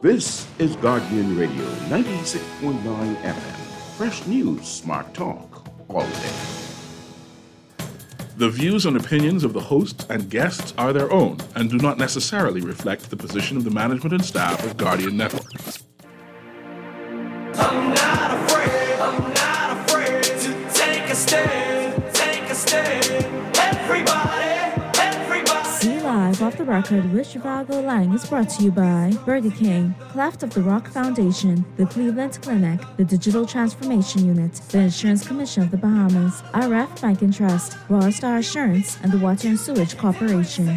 This is Guardian Radio 96.9 FM. Fresh news, smart talk, all day. The views and opinions of the hosts and guests are their own and do not necessarily reflect the position of the management and staff of Guardian Network. I'm not afraid to take a stand, everybody. See Live Off the Record with Shivago Lang is brought to you by Burger King, Cleft of the Rock Foundation, the Cleveland Clinic, the Digital Transformation Unit, the Insurance Commission of the Bahamas, RF Bank and Trust, Royal Star Assurance, and the Water and Sewage Corporation.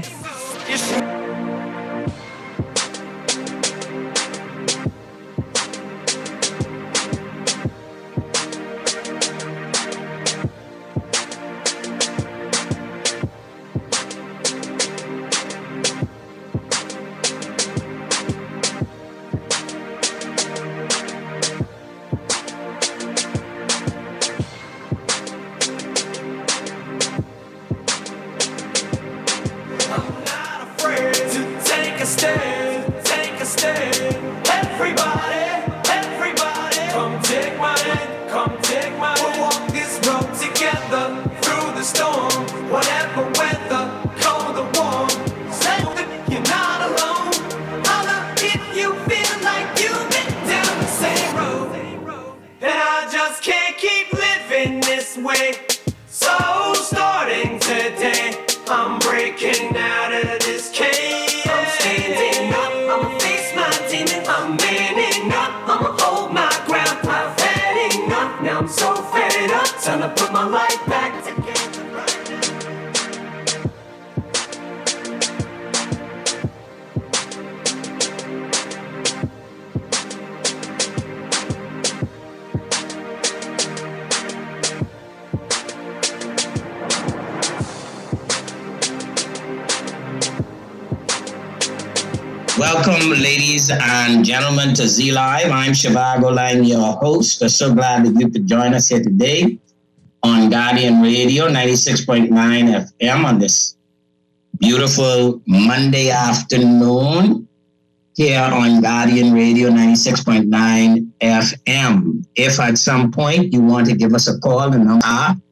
Welcome, ladies and gentlemen, to Z Live. I'm Shivago Lang, your host. I'm so glad that you could join us here today on Guardian Radio 96.9 FM on this beautiful Monday afternoon here on Guardian Radio 96.9 FM. If at some point you want to give us a call, the number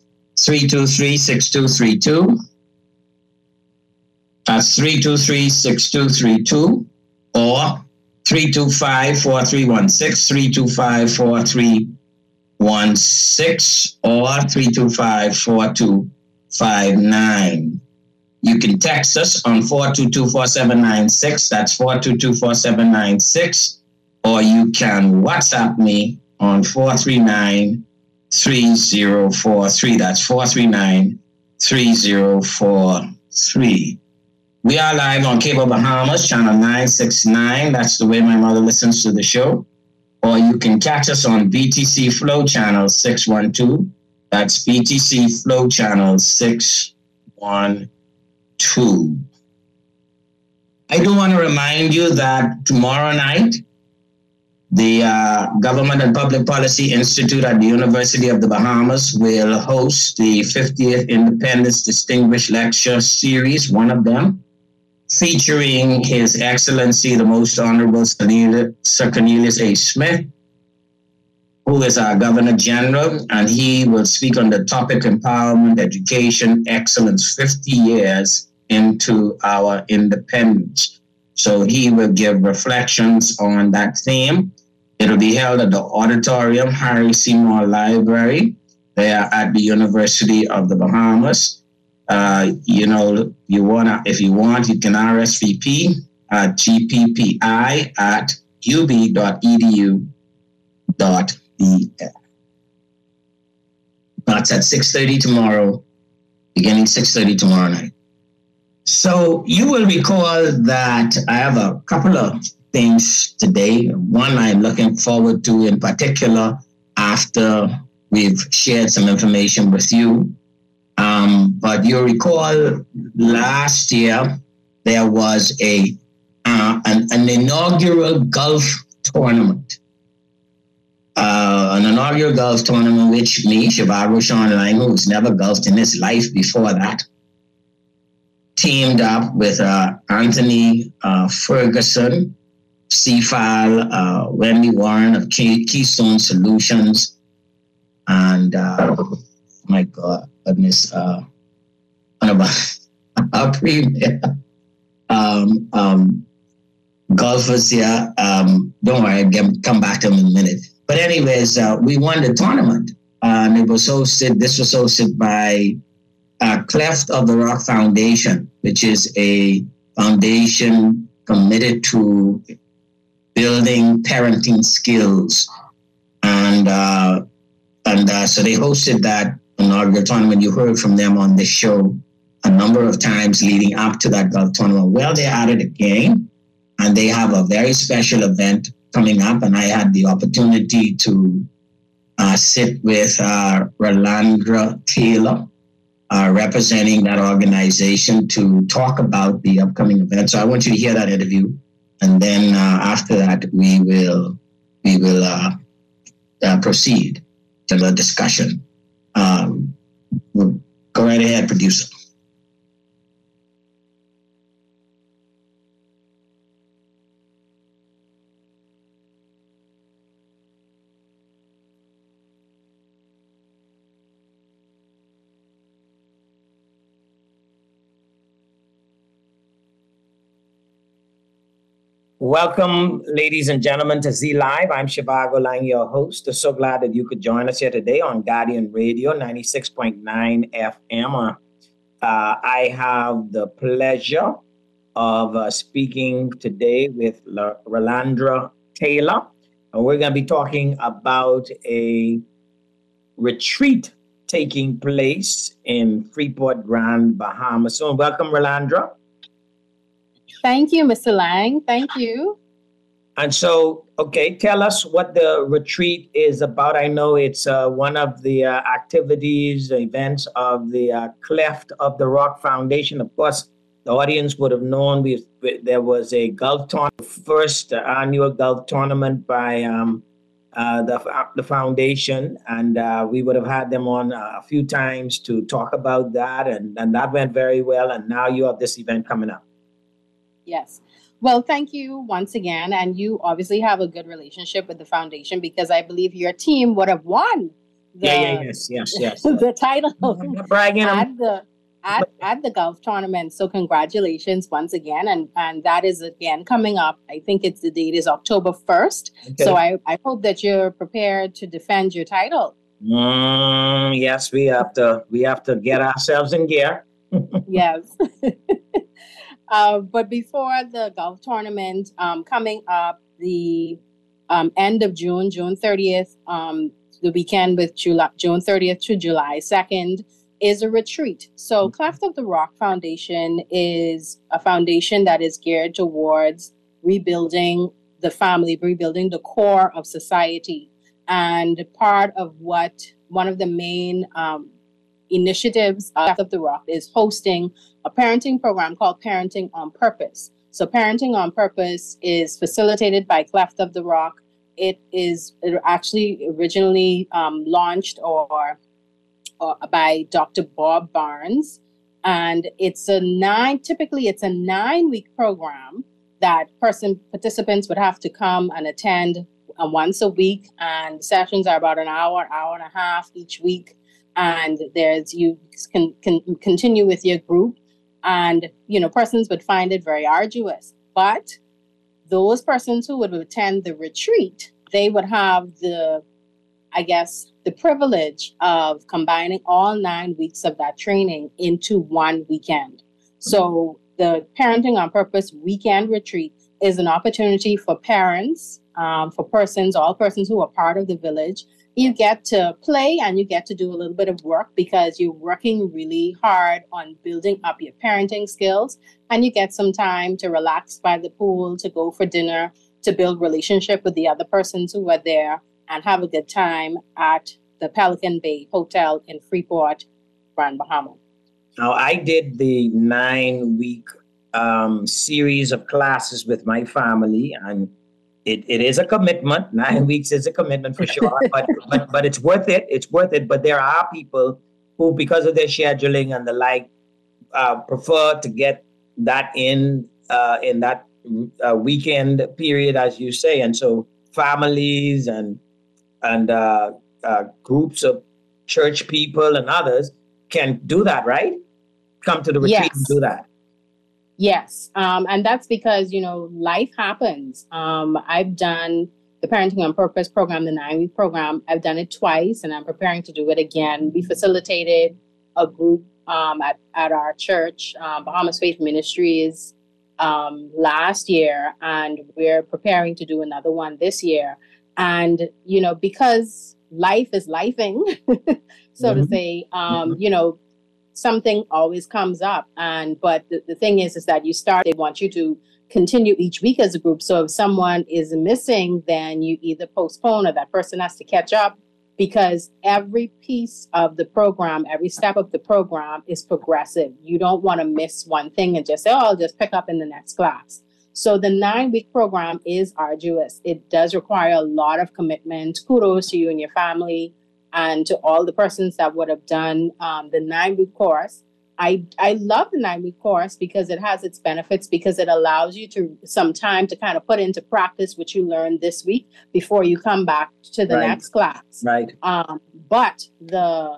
323-6232. That's 323-6232. Or 325-4316, 325-4316, or 325-4259. You can text us on 422-4796. That's 422-4796. Or you can WhatsApp me on 439-3043. That's 439-3043. We are live on Cable Bahamas, channel 969. That's the way my mother listens to the show. Or you can catch us on BTC Flow channel 612. That's BTC Flow channel 612. I do want to remind you that tomorrow night, the Government and Public Policy Institute at the University of the Bahamas will host the 50th Independence Distinguished Lecture Series, one of them, featuring His Excellency, the Most Honorable Sir Cornelius A. Smith, who is our Governor General, and he will speak on the topic Empowerment, Education, Excellence, 50 years into our independence. So he will give reflections on that theme. It'll be held at the Auditorium, Harry Seymour Library, there at the University of the Bahamas. If you can RSVP at gppi@ub.edu.bf. That's at 6:30 tomorrow, beginning 6:30 tomorrow night. So you will recall that I have a couple of things today. One I'm looking forward to in particular after we've shared some information with you. But you'll recall last year there was an inaugural golf tournament. An inaugural golf tournament which me, Shivago Sean Lang, who's never golfed in his life before that, teamed up with Anthony Ferguson, CFAL, Wendy Warren of Keystone Solutions, and my goodness, one of our premier golfers here. Don't worry, I'll come back to him in a minute. But anyways, we won the tournament, and it was hosted. This was hosted by Cleft of the Rock Foundation, which is a foundation committed to building parenting skills, and so they hosted that inaugural tournament. You heard from them on this show a number of times leading up to that golf tournament. Well, they're at it again, and they have a very special event coming up, and I had the opportunity to sit with Rolandra Taylor, representing that organization, to talk about the upcoming event. So I want you to hear that interview, and then after that, we will proceed to the discussion. We'll go right ahead, producer. Welcome, ladies and gentlemen, to Z Live. I'm Shivago Lang, your host. So glad that you could join us here today on Guardian Radio 96.9 FM. I have the pleasure of speaking today with Rolandra Taylor, and we're going to be talking about a retreat taking place in Freeport, Grand Bahama. So welcome, Rolandra. Thank you, Mr. Lang. Thank you. And so, okay, tell us what the retreat is about. I know it's one of the activities, events of the Cleft of the Rock Foundation. Of course, the audience would have known there was a golf tournament, first annual golf tournament by the foundation, and we would have had them on a few times to talk about that, and that went very well. And now you have this event coming up. Yes. Well, thank you once again. And you obviously have a good relationship with the foundation, because I believe your team would have won yes. the title at the golf tournament. So congratulations once again. And that is again coming up. I think the date is October 1st. Okay. So I hope that you're prepared to defend your title. Yes, we have to get ourselves in gear. Yes. But before the golf tournament coming up, the end of June 30th, the weekend with June 30th to July 2nd, is a retreat. So Cleft of the Rock Foundation is a foundation that is geared towards rebuilding the family, rebuilding the core of society. And part of one of the main initiatives of the Rock is hosting a parenting program called Parenting on Purpose. So Parenting on Purpose is facilitated by Cleft of the Rock. It actually originally launched or by Dr. Bob Barnes, and it's a 9-week program that participants would have to come and attend once a week, and sessions are about an hour and a half each week. And you can continue with your group, and persons would find it very arduous. But those persons who would attend the retreat, they would have the privilege of combining all 9 weeks of that training into one weekend. So the Parenting on Purpose weekend retreat is an opportunity for parents, all persons who are part of the village. You get to play and you get to do a little bit of work, because you're working really hard on building up your parenting skills, and you get some time to relax by the pool, to go for dinner, to build relationship with the other persons who are there, and have a good time at the Pelican Bay Hotel in Freeport, Grand Bahama. Now, I did the 9-week series of classes with my family, and it is a commitment. 9 weeks is a commitment for sure, but it's worth it. It's worth it. But there are people who, because of their scheduling and the like, prefer to get that in that weekend period, as you say, and so families and groups of church people and others can do that, right? Come to the retreat and do that. Yes. And that's because, life happens. I've done the Parenting on Purpose program, the 9-week program. I've done it twice and I'm preparing to do it again. We facilitated a group at our church, Bahamas Faith Ministries, last year, and we're preparing to do another one this year. And, because life is lifing, so to say, something always comes up. But the thing is that they want you to continue each week as a group. So if someone is missing, then you either postpone or that person has to catch up, because every piece of the program, every step of the program is progressive. You don't want to miss one thing and just say, I'll just pick up in the next class. So the 9-week program is arduous. It does require a lot of commitment. Kudos to you and your family and to all the persons that would have done the 9-week course. I love the 9-week course because it has its benefits, because it allows you some time to kind of put into practice what you learned this week before you come back to the next class. Right. But the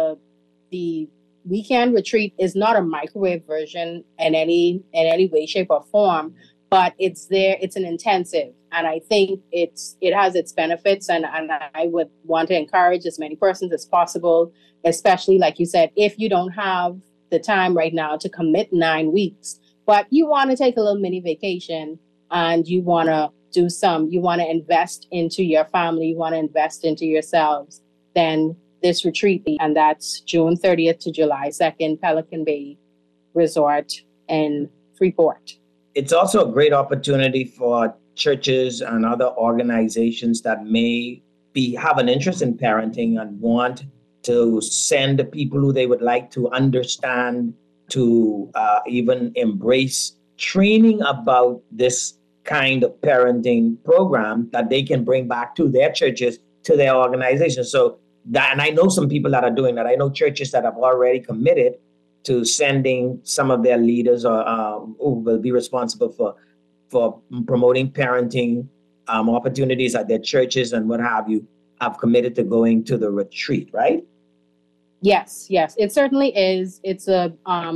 weekend retreat is not a microwave version in any way, shape, or form, but it's there. It's an intensive. And I think it has its benefits, and I would want to encourage as many persons as possible, especially, like you said, if you don't have the time right now to commit 9 weeks, but you want to take a little mini vacation and you want to you want to invest into your family, you want to invest into yourselves, then this retreat, and that's June 30th to July 2nd, Pelican Bay Resort in Freeport. It's also a great opportunity for churches and other organizations that may have an interest in parenting and want to send the people who they would like to understand, to even embrace training about this kind of parenting program that they can bring back to their churches, to their organizations. So that, and I know some people that are doing that. I know churches that have already committed to sending some of their leaders or who will be responsible for promoting parenting opportunities at their churches and what have you, have committed to going to the retreat, right? Yes, it certainly is. It's a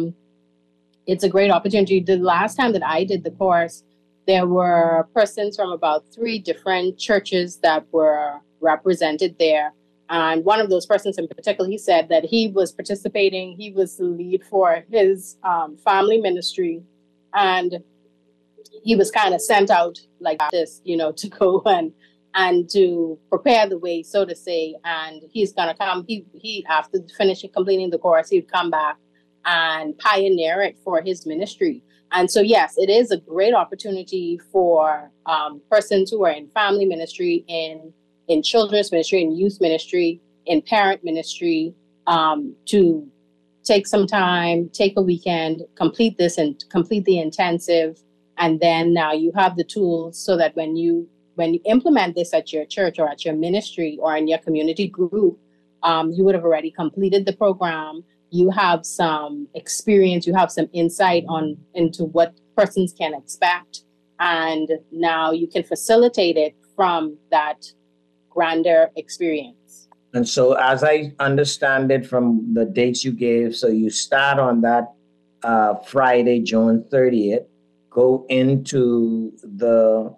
great opportunity. The last time that I did the course, there were persons from about 3 different churches that were represented there. And one of those persons in particular, he said that he was participating. He was the lead for his family ministry. And he was kind of sent out like this, to go and to prepare the way, so to say. And he's going to come. He after completing the course, he'd come back and pioneer it for his ministry. And so, yes, it is a great opportunity for persons who are in family ministry, in children's ministry, in youth ministry, in parent ministry, to take some time, take a weekend, complete this and complete the intensive. And then now you have the tools so that when you implement this at your church or at your ministry or in your community group, you would have already completed the program. You have some experience, you have some insight into what persons can expect. And now you can facilitate it from that grander experience. And so as I understand it from the dates you gave, so you start on that Friday, June 30th, go into the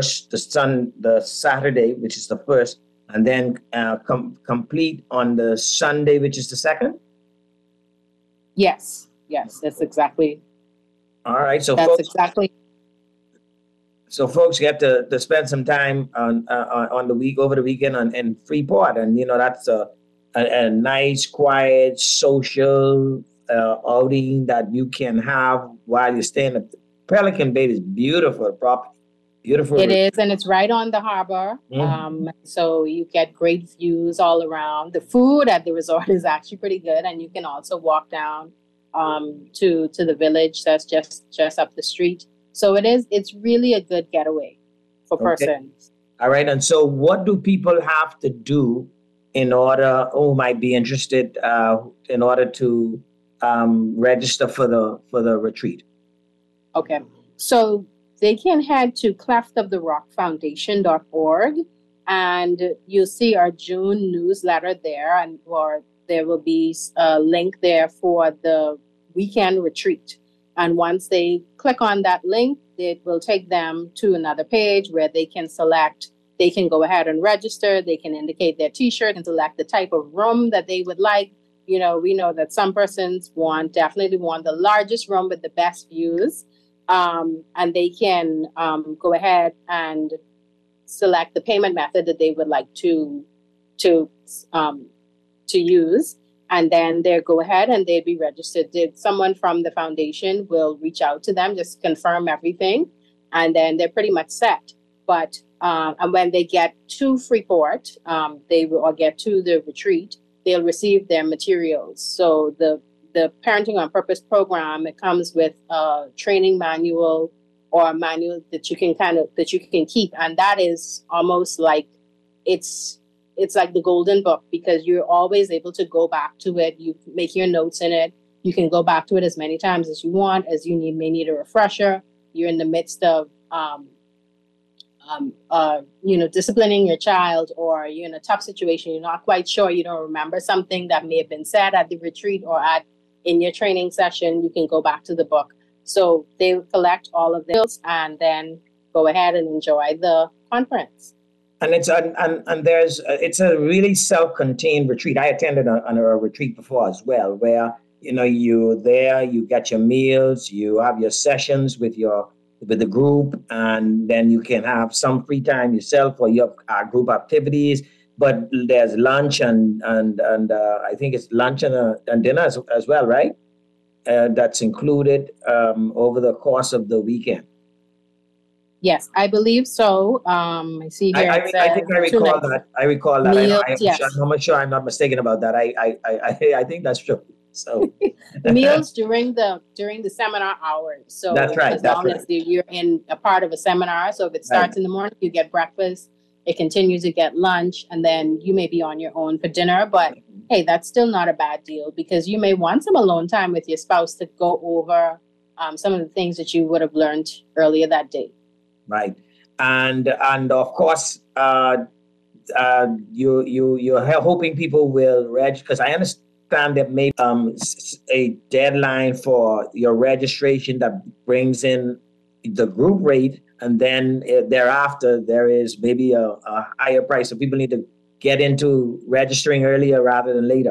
Saturday, which is the 1st, and then complete on the Sunday, which is the 2nd? Yes, that's exactly. All right, so that's folks, exactly. So folks, you have to spend some time over the weekend in Freeport, and that's a nice, quiet, social outing that you can have while you're staying at Pelican Bay. Is beautiful property, beautiful. It is, and it's right on the harbor. So you get great views all around. The food at the resort is actually pretty good, and you can also walk down to the village that's just up the street. So it's really a good getaway for persons. All right. And so what do people have to do who might be interested in order to register for the retreat? Okay. So they can head to cleftoftherockfoundation.org, and you'll see our June newsletter there, and or there will be a link there for the weekend retreat. And once they click on that link, it will take them to another page where they can select, they can go ahead and register, they can indicate their t-shirt and select the type of room that they would like. You know, we know that some persons definitely want the largest room with the best views. And they can go ahead and select the payment method that they would like to use, and then they go ahead and they'd be registered. Someone from the foundation will reach out to them, just confirm everything, and then they're pretty much set. But and when they get to Freeport, they will, or get to the retreat, they'll receive their materials. So the Parenting on Purpose program, it comes with a training manual or a manual that you can keep, and that is almost like it's like the golden book, because you're always able to go back to it. You make your notes in it. You can go back to it as many times as you want, as you may need a refresher. You're in the midst of disciplining your child, or you're in a tough situation, you're not quite sure, you don't remember something that may have been said at the retreat or in your training session, you can go back to the book. So they will collect all of this and then go ahead and enjoy the conference. And it's it's a really self-contained retreat. I attended on a retreat before as well, where you're there, you get your meals, you have your sessions with the group, and then you can have some free time yourself for your group activities. But there's lunch and I think it's lunch and dinner as well, right? That's included over the course of the weekend. Yes, I believe so. I see here. I think I recall that. I recall that. Meals, yes. I'm sure I'm not mistaken about that. I think that's true. So meals during the seminar hours. So that's right. As long as you're in a part of a seminar. So if it starts in the morning, you get breakfast. It continues to get lunch, and then you may be on your own for dinner. But hey, that's still not a bad deal, because you may want some alone time with your spouse to go over some of the things that you would have learned earlier that day. Right, and of course, you're hoping people will register, because I understand that maybe a deadline for your registration that brings in the group rate. And then thereafter, there is maybe a higher price. So people need to get into registering earlier rather than later.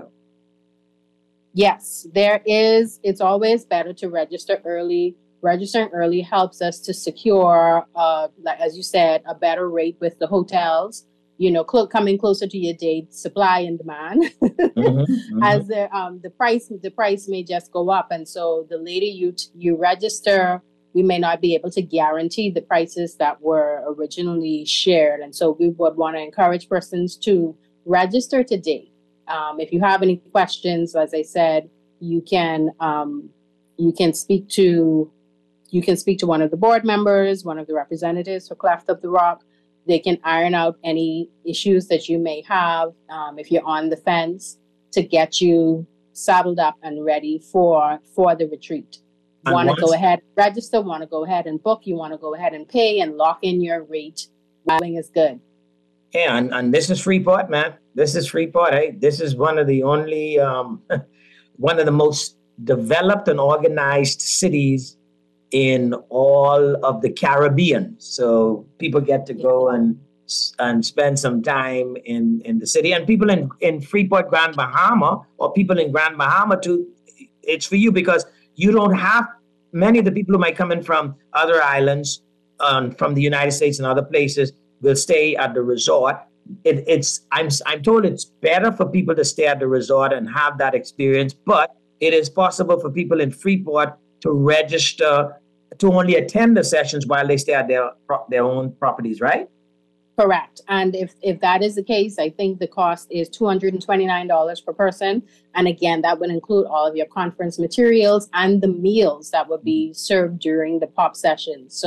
Yes, there is. It's always better to register early. Registering early helps us to secure, like as you said, a better rate with the hotels. Coming closer to your date, supply and demand. As the price may just go up, and so the later you register, we may not be able to guarantee the prices that were originally shared. And so we would want to encourage persons to register today. If you have any questions, as I said, you can speak to one of the board members, one of the representatives for Cleft of the Rock. They can iron out any issues that you may have if you're on the fence, to get you saddled up and ready for the retreat. Want to go ahead, register, want to go ahead and book, you want to go ahead and pay and lock in your rate. Buying is good. Yeah, and this is Freeport, man. This is Freeport. Hey, this is one of the only, one of the most developed and organized cities in all of the Caribbean. So people get to go and spend some time in the city. And people in Freeport, Grand Bahama, or people in Grand Bahama too, it's for you, because you don't have many of the people who might come in from other islands, from the United States and other places, will stay at the resort. I'm told it's better for people to stay at the resort and have that experience, but it is possible for people in Freeport to register to only attend the sessions while they stay at their own properties, right? Correct. And if that is the case, I think the cost is $229 per person. And again, that would include all of your conference materials and the meals that would be served during the POP sessions. So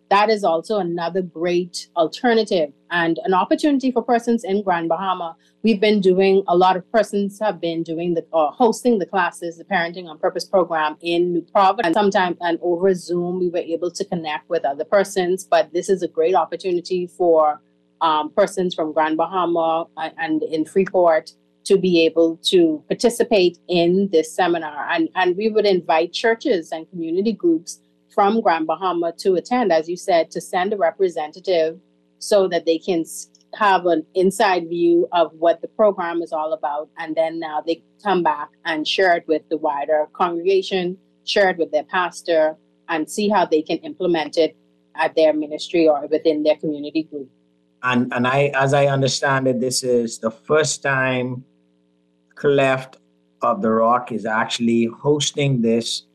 that is also another great alternative and an opportunity for persons in Grand Bahama. We've been doing, a lot of persons have been doing hosting the classes, the Parenting on Purpose program in New Providence. Sometimes, and over Zoom, we were able to connect with other persons, but this is a great opportunity for persons from Grand Bahama and in Freeport to be able to participate in this seminar. And we would invite churches and community groups from Grand Bahama to attend, as you said, to send a representative so that they can have an inside view of what the program is all about. And then now they come back and share it with the wider congregation, share it with their pastor, and see how they can implement it at their ministry or within their community group. And as I understand it, this is the first time Cleft of the Rock is actually hosting this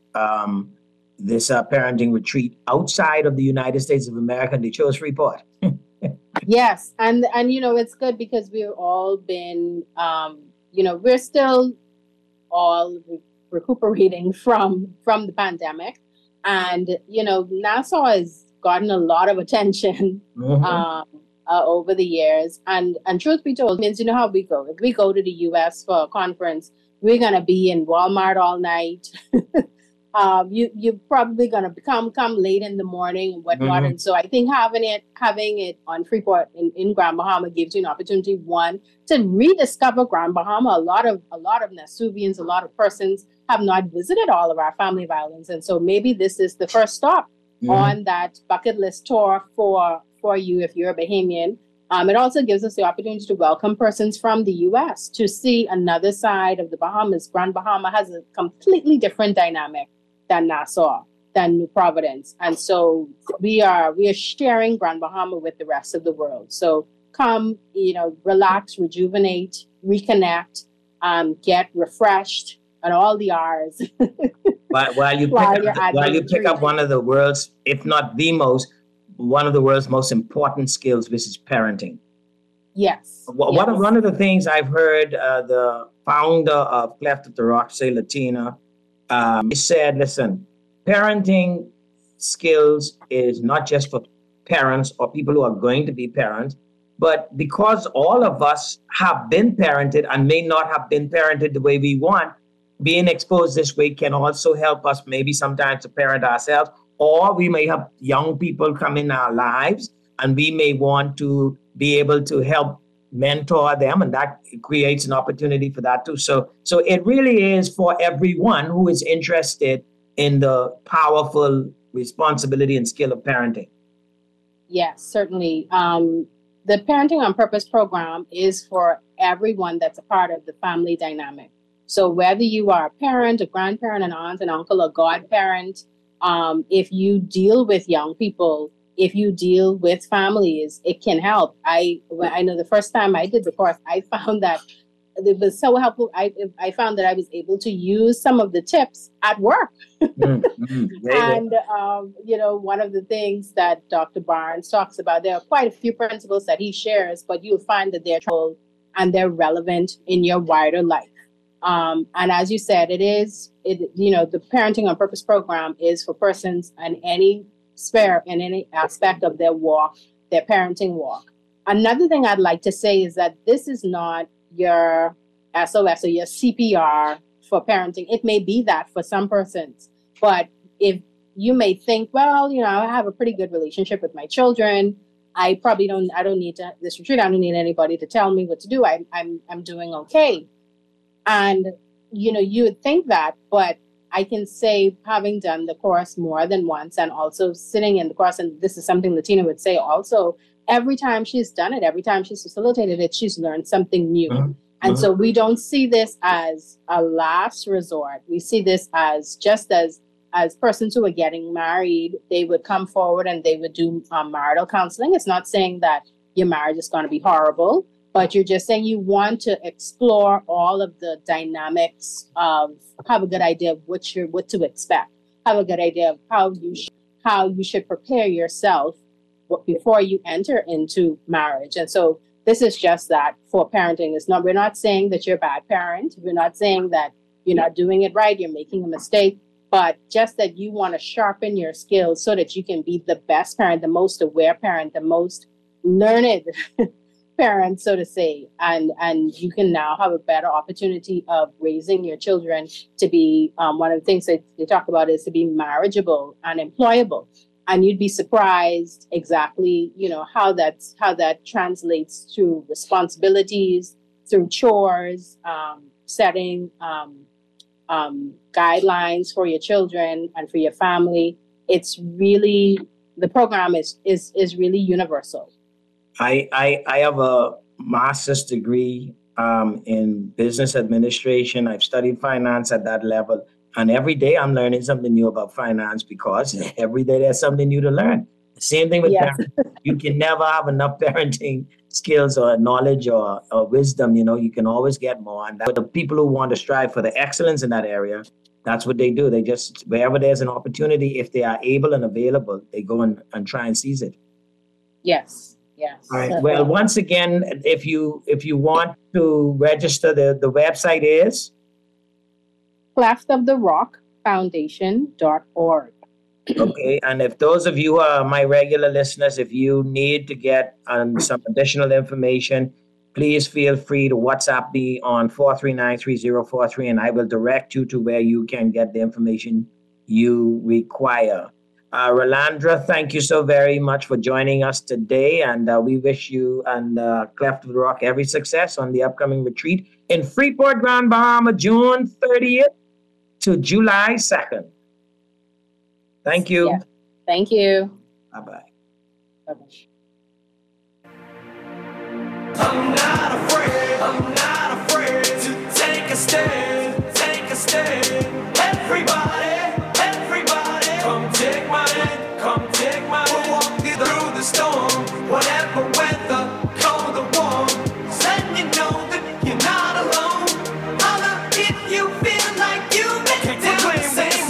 parenting retreat outside of the United States of America. They chose Freeport. Yes, and it's good because we've all been we're still all recuperating from the pandemic, and Nassau has gotten a lot of attention over the years, and truth be told, means how we go. If we go to the U.S. for a conference, we're gonna be in Walmart all night. You're probably gonna come late in the morning and whatnot. And so I think having it on Freeport in Grand Bahama gives you an opportunity, one, to rediscover Grand Bahama. A lot of Nassauvians, a lot of persons have not visited all of our family violence, and so maybe this is the first stop on that bucket list tour for you if you're a Bahamian. It also gives us the opportunity to welcome persons from the U.S. to see another side of the Bahamas. Grand Bahama has a completely different dynamic than Nassau, than New Providence. And so we are sharing Grand Bahama with the rest of the world. So come, relax, rejuvenate, reconnect, get refreshed, and all the R's. while you pick up one of the world's, if not the most, one of the world's most important skills, which is parenting. Yes. One of the things I've heard the founder of Cleft of the Rock, Say Latina, he said, listen, parenting skills is not just for parents or people who are going to be parents, but because all of us have been parented and may not have been parented the way we want, being exposed this way can also help us maybe sometimes to parent ourselves. Or we may have young people come in our lives and we may want to be able to help mentor them, and that creates an opportunity for that too. So it really is for everyone who is interested in the powerful responsibility and skill of parenting. Yes, certainly. The Parenting on Purpose program is for everyone that's a part of the family dynamic. So whether you are a parent, a grandparent, an aunt, an uncle, a godparent, if you deal with young people, if you deal with families, it can help. I know the first time I did the course, I found that it was so helpful. I found that I was able to use some of the tips at work. And, one of the things that Dr. Barnes talks about, there are quite a few principles that he shares, but you'll find that they're true and they're relevant in your wider life. And as you said, the Parenting on Purpose program is for persons in any sphere, in any aspect of their walk, their parenting walk. Another thing I'd like to say is that this is not your SOS or your CPR for parenting. It may be that for some persons, but if you may think, well, I have a pretty good relationship with my children. I don't need this retreat. I don't need anybody to tell me what to do. I'm doing okay. And, you would think that, but I can say, having done the course more than once and also sitting in the course, and this is something Latina would say also, every time she's done it, every time she's facilitated it, she's learned something new. And so we don't see this as a last resort. We see this as just as persons who are getting married, they would come forward and they would do marital counseling. It's not saying that your marriage is going to be horrible, but you're just saying you want to explore all of the dynamics of, have a good idea of what to expect, have a good idea of how you should prepare yourself before you enter into marriage. And so this is just that for parenting. We're not saying that you're a bad parent. We're not saying that you're not doing it right, you're making a mistake. but just that you want to sharpen your skills so that you can be the best parent, the most aware parent, the most learned parent, so to say, and you can now have a better opportunity of raising your children to be one of the things that they talk about is to be marriageable and employable. And you'd be surprised exactly, how that translates to responsibilities, through chores, setting guidelines for your children and for your family. It's really, the program is really universal. I have a master's degree in business administration. I've studied finance at that level. And every day I'm learning something new about finance because every day there's something new to learn. Same thing with parenting. You can never have enough parenting skills or knowledge or wisdom. You can always get more. And the people who want to strive for the excellence in that area, that's what they do. They just, wherever there's an opportunity, if they are able and available, they go and try and seize it. Yes. All right. Well, once again, if you want to register, the website is cleftoftherockfoundation.org. Okay. And if those of you are my regular listeners, if you need to get some additional information, please feel free to WhatsApp me on 439-3043, and I will direct you to where you can get the information you require. Rolandra, thank you so very much for joining us today. And we wish you and Cleft of the Rock every success on the upcoming retreat in Freeport, Grand Bahama, June 30th to July 2nd. Thank you. Yeah. Thank you. Bye-bye. Bye-bye. I'm not afraid to take a stand, Everybody, come take my hand, we'll walk you through the storm, whatever weather, cold or warm, letting you know that you're not alone. Holler if you feel like you've been down the same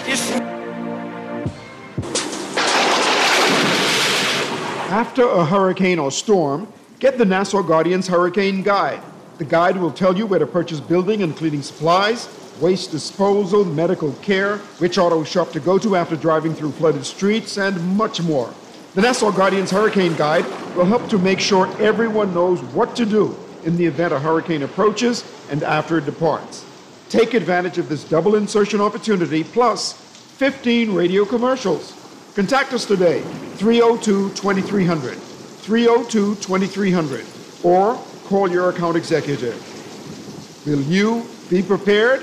road. After a hurricane or storm, get the Nassau Guardian's Hurricane Guide. The guide will tell you where to purchase building and cleaning supplies, waste disposal, medical care, which auto shop to go to after driving through flooded streets, and much more. The Nassau Guardian's Hurricane Guide will help to make sure everyone knows what to do in the event a hurricane approaches and after it departs. Take advantage of this double insertion opportunity plus 15 radio commercials. Contact us today, 302-2300, 302-2300, or call your account executive. Will you be prepared?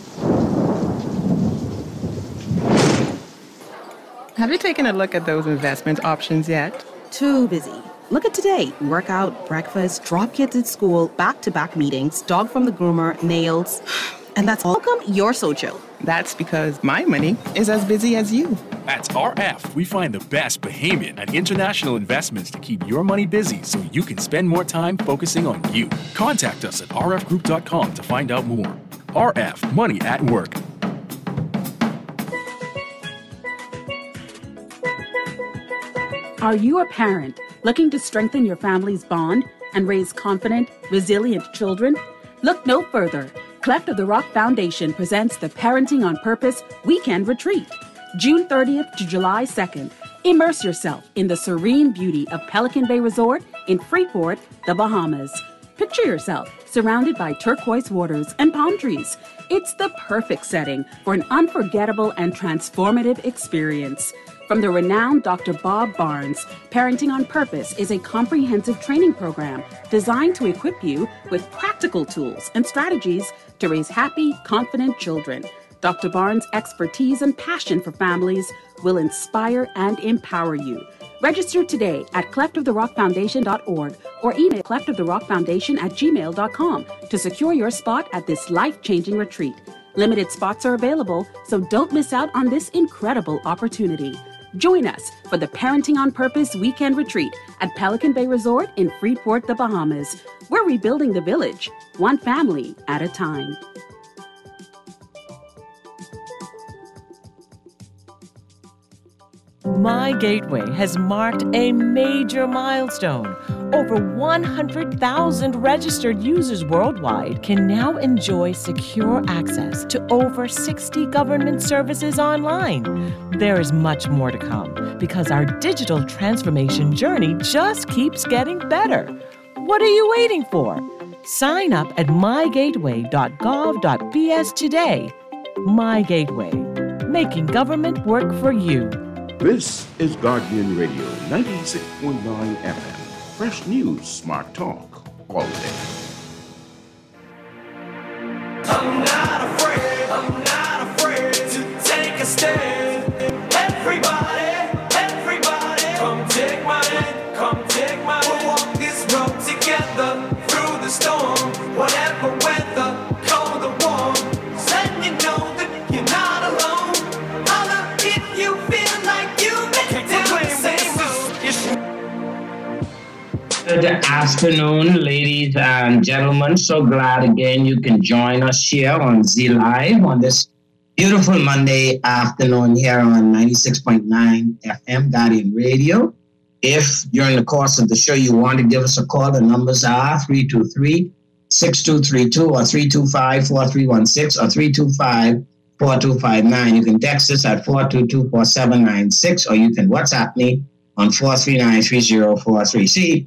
Have you taken a look at those investment options yet? Too busy. Look at today. Workout, breakfast, drop kids at school, back-to-back meetings, dog from the groomer, nails. And that's all. How come you're so chill? That's because my money is as busy as you. At RF, we find the best Bahamian and international investments to keep your money busy so you can spend more time focusing on you. Contact us at rfgroup.com to find out more. RF, money at work. Are you a parent looking to strengthen your family's bond and raise confident, resilient children? Look no further. Cleft of the Rock Foundation presents the Parenting on Purpose Weekend Retreat, June 30th to July 2nd. Immerse yourself in the serene beauty of Pelican Bay Resort in Freeport, the Bahamas. Picture yourself surrounded by turquoise waters and palm trees. It's the perfect setting for an unforgettable and transformative experience. From the renowned Dr. Bob Barnes, Parenting on Purpose is a comprehensive training program designed to equip you with practical tools and strategies to raise happy, confident children. Dr. Barnes' expertise and passion for families will inspire and empower you. Register today at cleftoftherockfoundation.org or email cleftoftherockfoundation@gmail.com to secure your spot at this life-changing retreat. Limited spots are available, so don't miss out on this incredible opportunity. Join us for the Parenting on Purpose Weekend Retreat at Pelican Bay Resort in Freeport, the Bahamas. We're rebuilding the village, one family at a time. My Gateway has marked a major milestone, Over 100,000 registered users worldwide can now enjoy secure access to over 60 government services online. There is much more to come because our digital transformation journey just keeps getting better. What are you waiting for? Sign up at mygateway.gov.ps today. My Gateway, making government work for you. This is Guardian Radio 96.9 FM. Fresh news, smart talk, all day. I'm not afraid to take a stand. Everybody, come take my hand, We'll walk this road together through the storm, whatever weather, cold or warm. Letting you know that you're not alone. Holla if you feel like you've been down the same road. Good afternoon, ladies and gentlemen. So glad again you can join us here on Z Live on this beautiful Monday afternoon here on 96.9 FM Guardian Radio. If during the course of the show you want to give us a call, the numbers are 323-6232 or 325-4316 or 325-4259. You can text us at 422-4796 or you can WhatsApp me on 439-3043. See,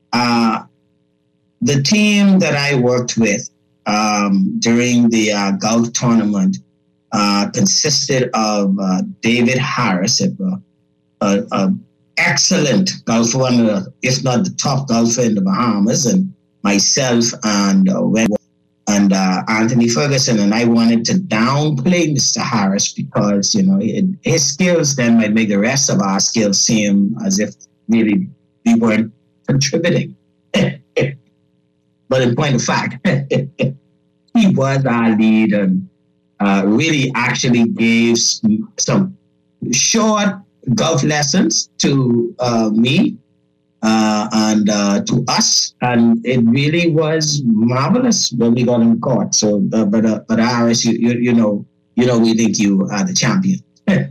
the team that I worked with during the golf tournament consisted of David Harris, an excellent golfer, one of the, if not the top golfer in the Bahamas, and myself and Anthony Ferguson. And I wanted to downplay Mr. Harris because, you know, his skills then might make the rest of our skills seem as if really we weren't contributing. But in point of fact, he was our lead and really actually gave some short golf lessons to me and to us, and it really was marvelous when we got in court. So, but Harris, you know, we think you are the champion. And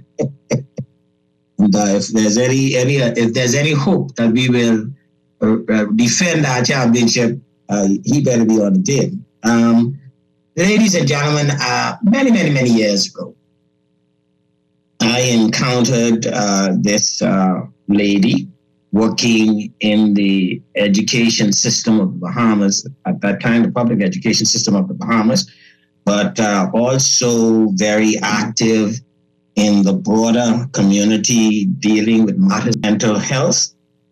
if there's any hope that we will defend our championship, he better be on the team. Ladies and gentlemen, many years ago, I encountered this lady working in the education system of the Bahamas, at that time, the public education system of the Bahamas, but also very active in the broader community dealing with matters of mental health.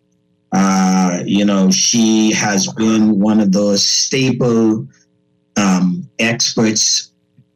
She has been one of those staple experts,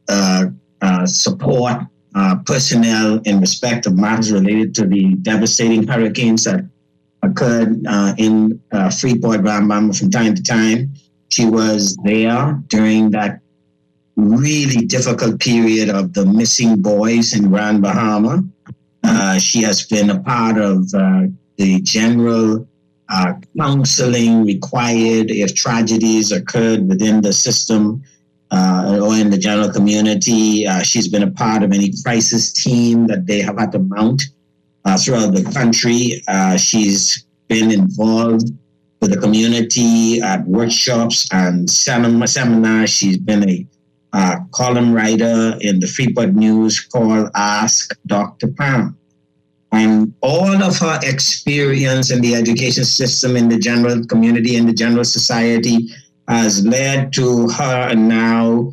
support personnel in respect of matters related to the devastating hurricanes that occurred in Freeport, Grand Bahama from time to time. She was there during that really difficult period of the missing boys in Grand Bahama. She has been a part of the general counseling required if tragedies occurred within the system or in the general community. She's been a part of any crisis team that they have had to mount throughout the country. She's been involved with the community at workshops and seminars. She's been a column writer in the Freeport News called Ask Dr. Pam. And all of her experience in the education system, in the general community, in the general society, has led to her now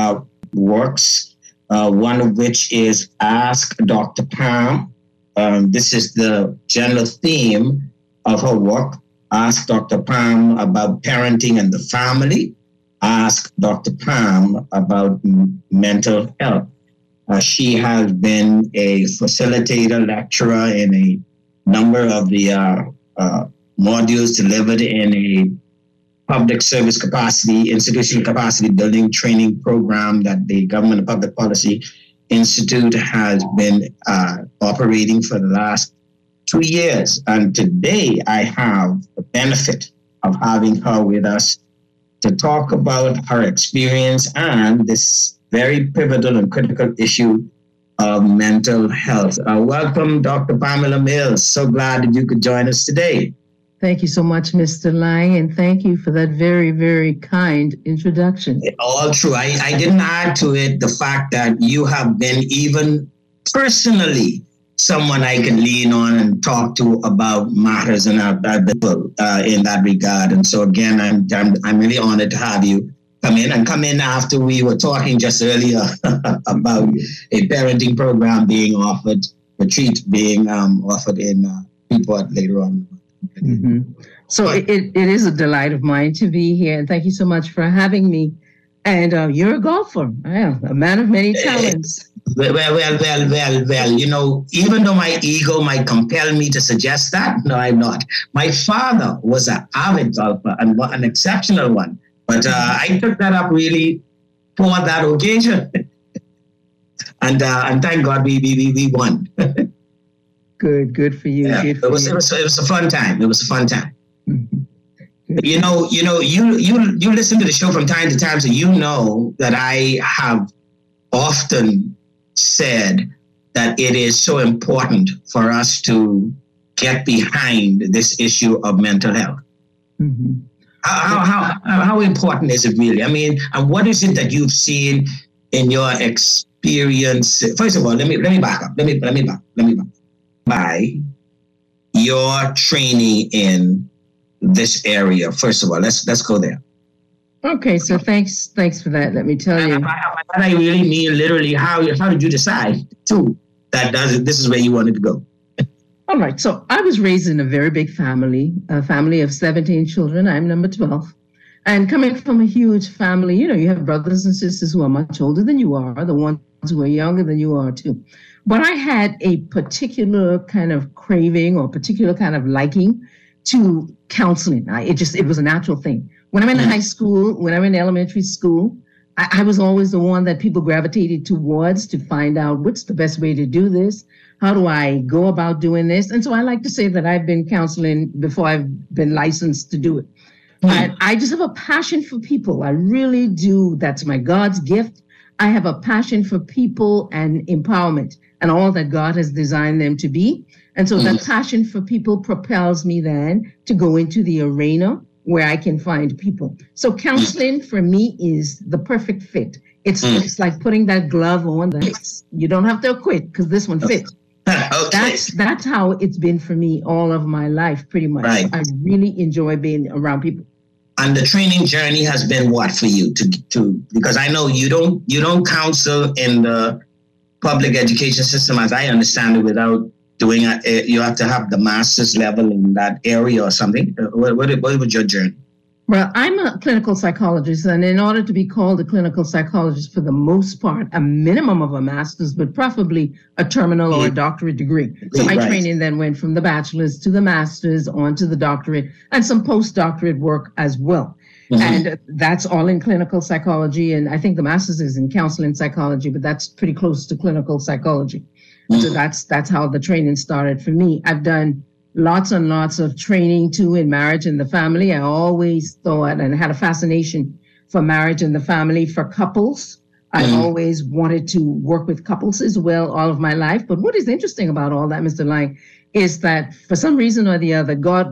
works, one of which is Ask Dr. Pam. This is the general theme of her work. Ask Dr. Pam about parenting and the family. Ask Dr. Pam about mental health. She has been a facilitator, lecturer in a number of the modules delivered in a public service capacity, institutional capacity building training program that the Government of Public Policy Institute has been operating for the last 2 years. And today I have the benefit of having her with us to talk about her experience and this very pivotal and critical issue of mental health. Welcome, Dr. Pamela Mills. So glad that you could join us today. Thank you so much, Mr. Lang, and thank you for that very, very kind introduction. All true. I didn't add to it the fact that you have been even personally someone I can lean on and talk to about matters in that regard. And so again, I'm really honored to have you come in after we were talking just earlier about a parenting program being offered, retreat being offered in Freeport later on. Mm-hmm. So it is a delight of mine to be here, and thank you so much for having me. And you're a golfer, a man of many talents. Well, you know, even though my ego might compel me to suggest that, no, I'm not. My father was an avid golfer and an exceptional one, but I took that up really for that occasion. and thank God we won. Good for you. Yeah, it was a fun time. It was a fun time. Mm-hmm. You listen to the show from time to time, so you know that I have often said that it is so important for us to get behind this issue of mental health. Mm-hmm. How important is it really? I mean, and what is it that you've seen in your experience? First of all, let me back up. Let me back. By your training in this area, first of all, let's go there. Okay, so thanks for that. Let me tell you. I really mean literally, how did you decide that this is where you wanted to go? All right, so I was raised in a very big family, a family of 17 children. I'm number 12. And coming from a huge family, you have brothers and sisters who are much older than you are, the ones who are younger than you are too. But I had a particular kind of craving or particular kind of liking to counseling. It was a natural thing. When I'm in high school, when I'm in elementary school, I was always the one that people gravitated towards to find out what's the best way to do this. How do I go about doing this? And so I like to say that I've been counseling before I've been licensed to do it. And I just have a passion for people. I really do. That's my God's gift. I have a passion for people and empowerment and all that God has designed them to be. And so that passion for people propels me then to go into the arena where I can find people. So counseling for me is the perfect fit. It's like putting that glove on. You don't have to quit because this one fits. Okay. That's how it's been for me all of my life, pretty much. Right. I really enjoy being around people. And the training journey has been what for you to because I know you don't counsel in the public education system as I understand it without doing you have to have the master's level in that area or something. What was your journey? Well, I'm a clinical psychologist, and in order to be called a clinical psychologist, for the most part, a minimum of a master's, but preferably a terminal or a doctorate degree. So my training then went from the bachelor's to the master's, on to the doctorate, and some postdoctorate work as well. Mm-hmm. And that's all in clinical psychology. And I think the master's is in counseling psychology, but that's pretty close to clinical psychology. Mm-hmm. So that's how the training started for me. I've done lots and lots of training too in marriage and the family. I always thought and had a fascination for marriage and the family, for couples. I always wanted to work with couples as well all of my life. But what is interesting about all that, Mr. Lang, is that for some reason or the other, God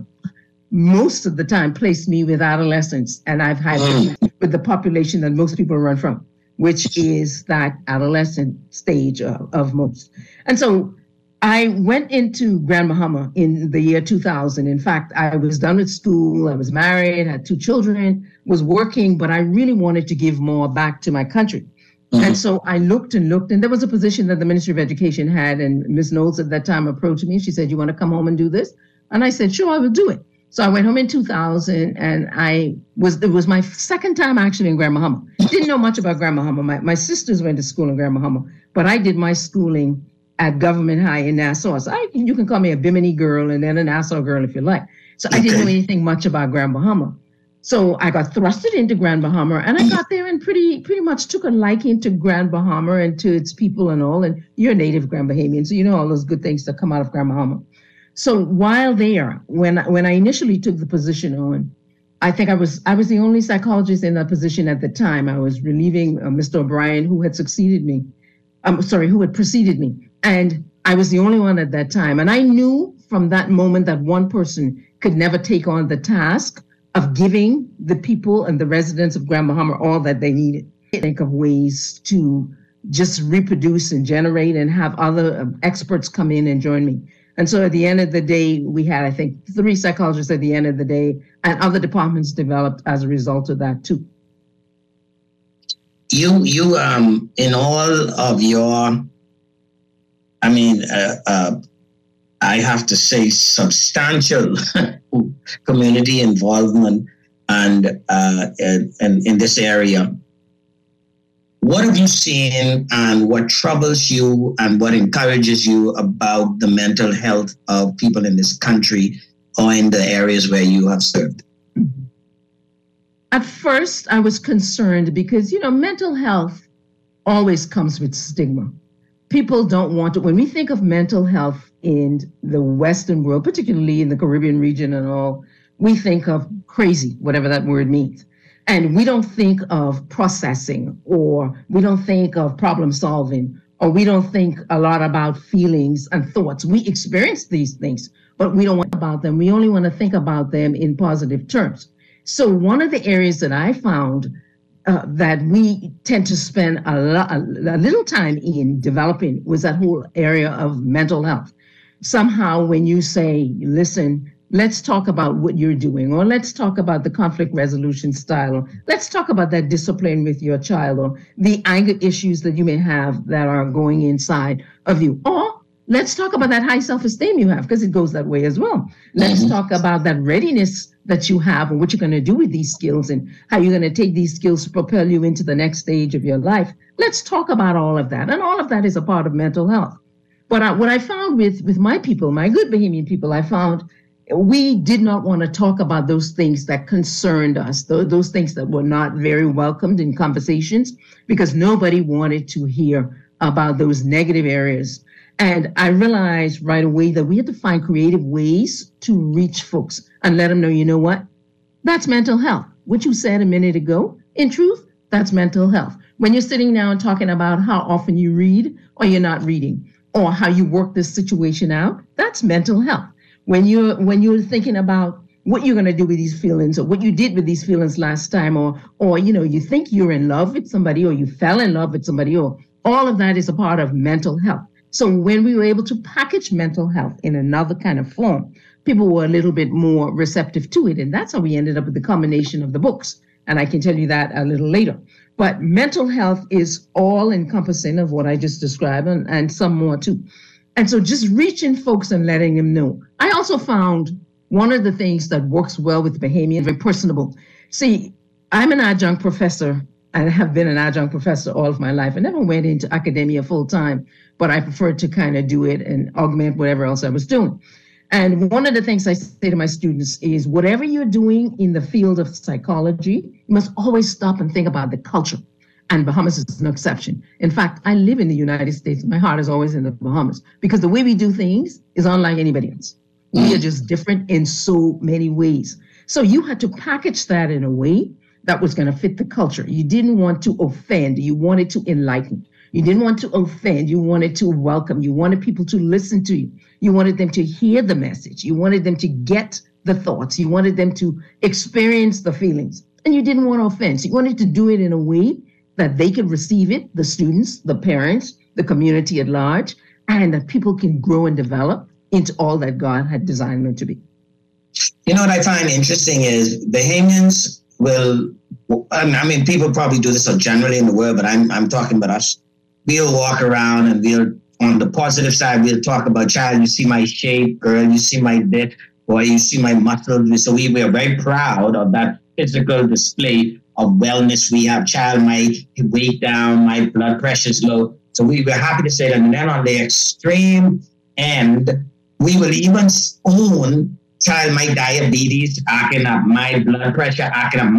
most of the time placed me with adolescents, and I've had with the population that most people run from, which is that adolescent stage of most. And so I went into Grand Bahama in the year 2000. In fact, I was done with school. I was married, had 2 children, was working, but I really wanted to give more back to my country. And so I looked, and there was a position that the Ministry of Education had, and Ms. Knowles at that time approached me. She said, "You want to come home and do this?" And I said, "Sure, I will do it." So I went home in 2000, and it was my second time actually in Grand Bahama. Didn't know much about Grand Bahama. My sisters went to school in Grand Bahama, but I did my schooling at Government High in Nassau. So you can call me a Bimini girl and then a Nassau girl if you like. So I didn't know anything much about Grand Bahama. So I got thrusted into Grand Bahama, and I got there and pretty much took a liking to Grand Bahama and to its people and all. And you're a native Grand Bahamian, so you know all those good things that come out of Grand Bahama. So while there, when I initially took the position on, I think I was the only psychologist in that position at the time. I was relieving Mr. O'Brien, who had preceded me. And I was the only one at that time. And I knew from that moment that one person could never take on the task of giving the people and the residents of Grand Bahama all that they needed. Think of ways to just reproduce and generate and have other experts come in and join me. And so at the end of the day, we had, I think, 3 psychologists at the end of the day, and other departments developed as a result of that too. You in all of your, I have to say, substantial community involvement and in this area, what have you seen and what troubles you and what encourages you about the mental health of people in this country or in the areas where you have served? At first, I was concerned because, mental health always comes with stigma. People don't want to, when we think of mental health in the Western world, particularly in the Caribbean region and all, we think of crazy, whatever that word means. And we don't think of processing, or we don't think of problem solving, or we don't think a lot about feelings and thoughts. We experience these things, but we don't want about them. We only want to think about them in positive terms. So one of the areas that I found that we tend to spend a little time in developing was that whole area of mental health. Somehow when you say, listen, let's talk about what you're doing, or let's talk about the conflict resolution style, or let's talk about that discipline with your child, or the anger issues that you may have that are going inside of you, or let's talk about that high self-esteem you have, because it goes that way as well. Let's talk about that readiness that you have and what you're going to do with these skills and how you're going to take these skills to propel you into the next stage of your life. Let's talk about all of that. And all of that is a part of mental health. But what I found with my people, my good Bahamian people, I found we did not want to talk about those things that concerned us, those things that were not very welcomed in conversations, because nobody wanted to hear about those negative areas. And I realized right away that we had to find creative ways to reach folks and let them know, you know what? That's mental health. What you said a minute ago, in truth, that's mental health. When you're sitting now and talking about how often you read or you're not reading, or how you work this situation out, that's mental health. When you're thinking about what you're going to do with these feelings, or what you did with these feelings last time, or you think you're in love with somebody, or you fell in love with somebody, or all of that is a part of mental health. So when we were able to package mental health in another kind of form, people were a little bit more receptive to it. And that's how we ended up with the combination of the books. And I can tell you that a little later. But mental health is all encompassing of what I just described, and some more too. And so just reaching folks and letting them know. I also found one of the things that works well with Bahamian, very personable. See, I'm an adjunct professor. I have been an adjunct professor all of my life. I never went into academia full time, but I preferred to kind of do it and augment whatever else I was doing. And one of the things I say to my students is whatever you're doing in the field of psychology, you must always stop and think about the culture. And Bahamas is no exception. In fact, I live in the United States. My heart is always in the Bahamas because the way we do things is unlike anybody else. We are just different in so many ways. So you had to package that in a way that was going to fit the culture. You didn't want to offend. You wanted to enlighten. You didn't want to offend. You wanted to welcome. You wanted people to listen to you. You wanted them to hear the message. You wanted them to get the thoughts. You wanted them to experience the feelings. And you didn't want to offend. So you wanted to do it in a way that they could receive it, the students, the parents, the community at large, and that people can grow and develop into all that God had designed them to be. You know what I find interesting is Bahamians will, I mean, people probably do this generally in the world, but I'm talking about us. We'll walk around and we'll, on the positive side, we'll talk about, child, you see my shape, girl, you see my bit, boy, you see my muscles. So we are very proud of that physical display of wellness we have. Child, my weight down, my blood pressure is low. So we were happy to say that. And then on the extreme end, we will even own, child, my diabetes acting up, my blood pressure acting up,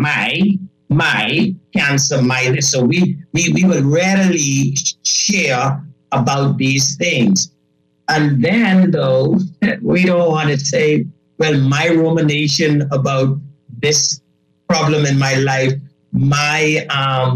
my cancer, my this. So we will readily share about these things. And then though, we don't want to say, well, my rumination about this problem in my life, my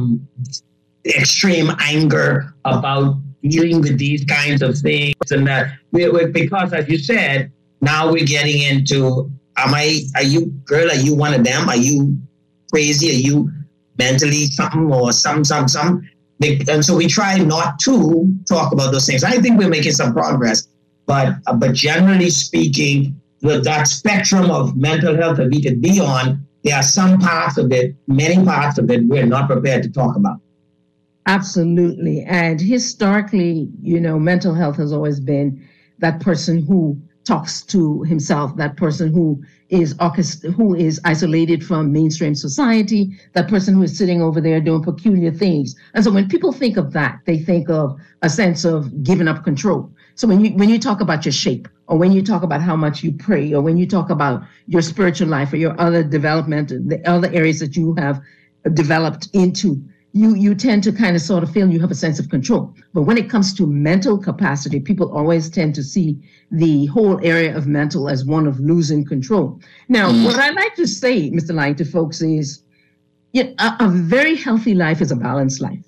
extreme anger about dealing with these kinds of things, and that because, as you said, now we're getting into, are you one of them? Are you crazy? Are you mentally something or something? And so we try not to talk about those things. I think we're making some progress, but generally speaking, that spectrum of mental health that we could be on, there are some parts of it, many parts of it, we're not prepared to talk about. Absolutely. And historically, mental health has always been that person who talks to himself, that person who is isolated from mainstream society, that person who is sitting over there doing peculiar things. And so when people think of that, they think of a sense of giving up control. So when you talk about your shape, or when you talk about how much you pray, or when you talk about your spiritual life or your other development, the other areas that you have developed into, you tend to kind of sort of feel you have a sense of control. But when it comes to mental capacity, people always tend to see the whole area of mental as one of losing control. Now, what I like to say, Mr. Lang, to folks is, a very healthy life is a balanced life.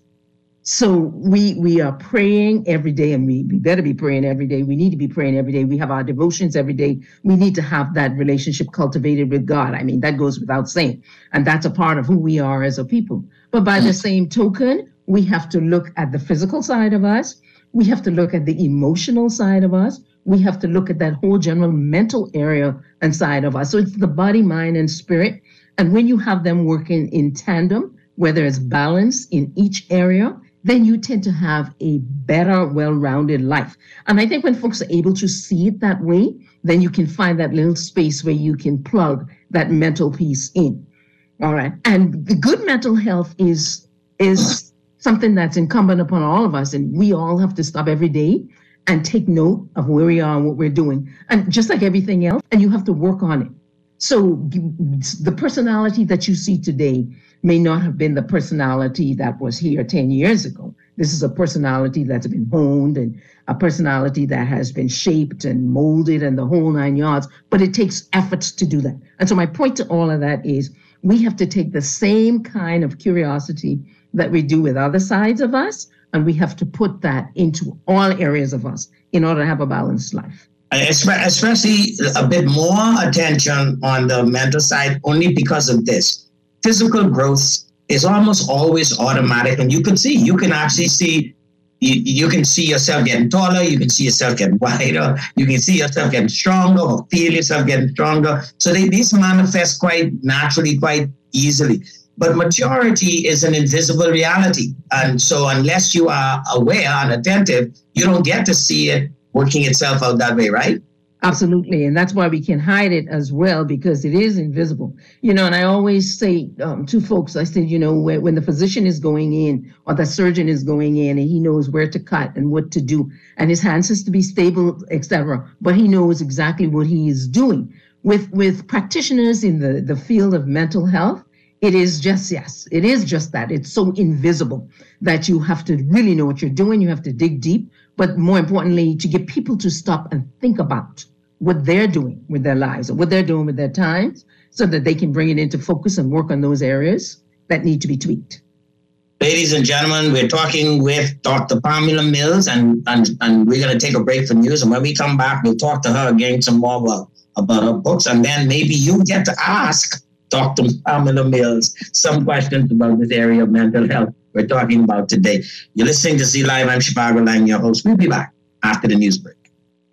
So we are praying every day, and we better be praying every day. We need to be praying every day. We have our devotions every day. We need to have that relationship cultivated with God. I mean, that goes without saying. And that's a part of who we are as a people. But by the same token, we have to look at the physical side of us. We have to look at the emotional side of us. We have to look at that whole general mental area and side of us. So it's the body, mind, and spirit. And when you have them working in tandem, where there's balance in each area, then you tend to have a better, well-rounded life. And I think when folks are able to see it that way, then you can find that little space where you can plug that mental piece in. All right. And the good mental health is something that's incumbent upon all of us. And we all have to stop every day and take note of where we are and what we're doing. And just like everything else, and you have to work on it. So the personality that you see today may not have been the personality that was here 10 years ago. This is a personality that's been honed and a personality that has been shaped and molded and the whole 9 yards, but it takes efforts to do that. And so my point to all of that is we have to take the same kind of curiosity that we do with other sides of us, and we have to put that into all areas of us in order to have a balanced life. Especially a bit more attention on the mental side, only because of this. Physical growth is almost always automatic, and you can actually see, you can see yourself getting taller, you can see yourself getting wider, you can see yourself getting stronger or feel yourself getting stronger. So these manifest quite naturally, quite easily. But maturity is an invisible reality. And so unless you are aware and attentive, you don't get to see it working itself out that way, right? Absolutely. And that's why we can hide it as well, because it is invisible. And I always say to folks, I said, when the physician is going in or the surgeon is going in and he knows where to cut and what to do, and his hands has to be stable, etc., but he knows exactly what he is doing. With practitioners in the field of mental health, it is just that. It's so invisible that you have to really know what you're doing. You have to dig deep, but more importantly, to get people to stop and think about what they're doing with their lives or what they're doing with their times so that they can bring it into focus and work on those areas that need to be tweaked. Ladies and gentlemen, we're talking with Dr. Pamela Mills, and we're going to take a break for news. And when we come back, we'll talk to her again some more about her books. And then maybe you get to ask Dr. Pamela Mills some questions about this area of mental health we're talking about today. You're listening to Z Live. I'm Chicago Lang, your host. We'll be back after the news break.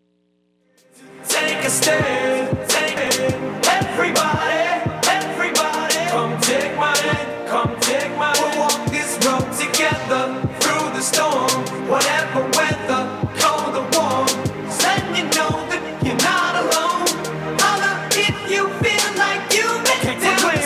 Take a stand, everybody, come take my hand, we'll walk this road together through the storm, whatever weather, cold or warm, letting you know that you're not alone. Holla if you feel like you make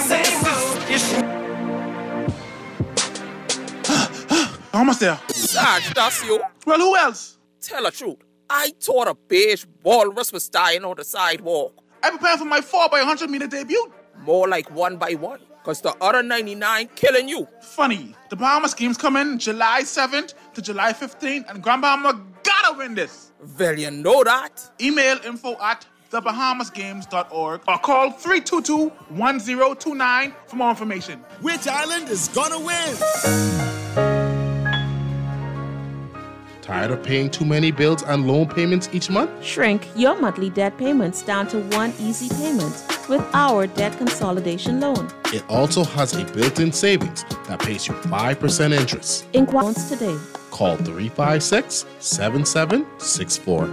the same move. Almost there. Sarge, that's you. Well, who else? Tell the truth. I thought a beige walrus was dying on the sidewalk. I'm preparing for my 4x100 meter debut. More like 1x1, because the other 99 killing you. Funny, the Bahamas games come in July 7th to July 15th, and Grand Bahama gotta win this. Well, you know that. Email info@thebahamasgames.org or call 322-1029 for more information. Which island is gonna win? Tired of paying too many bills and loan payments each month? Shrink your monthly debt payments down to one easy payment with our debt consolidation loan. It also has a built-in savings that pays you 5% interest. Inquire today. Call 356-7764.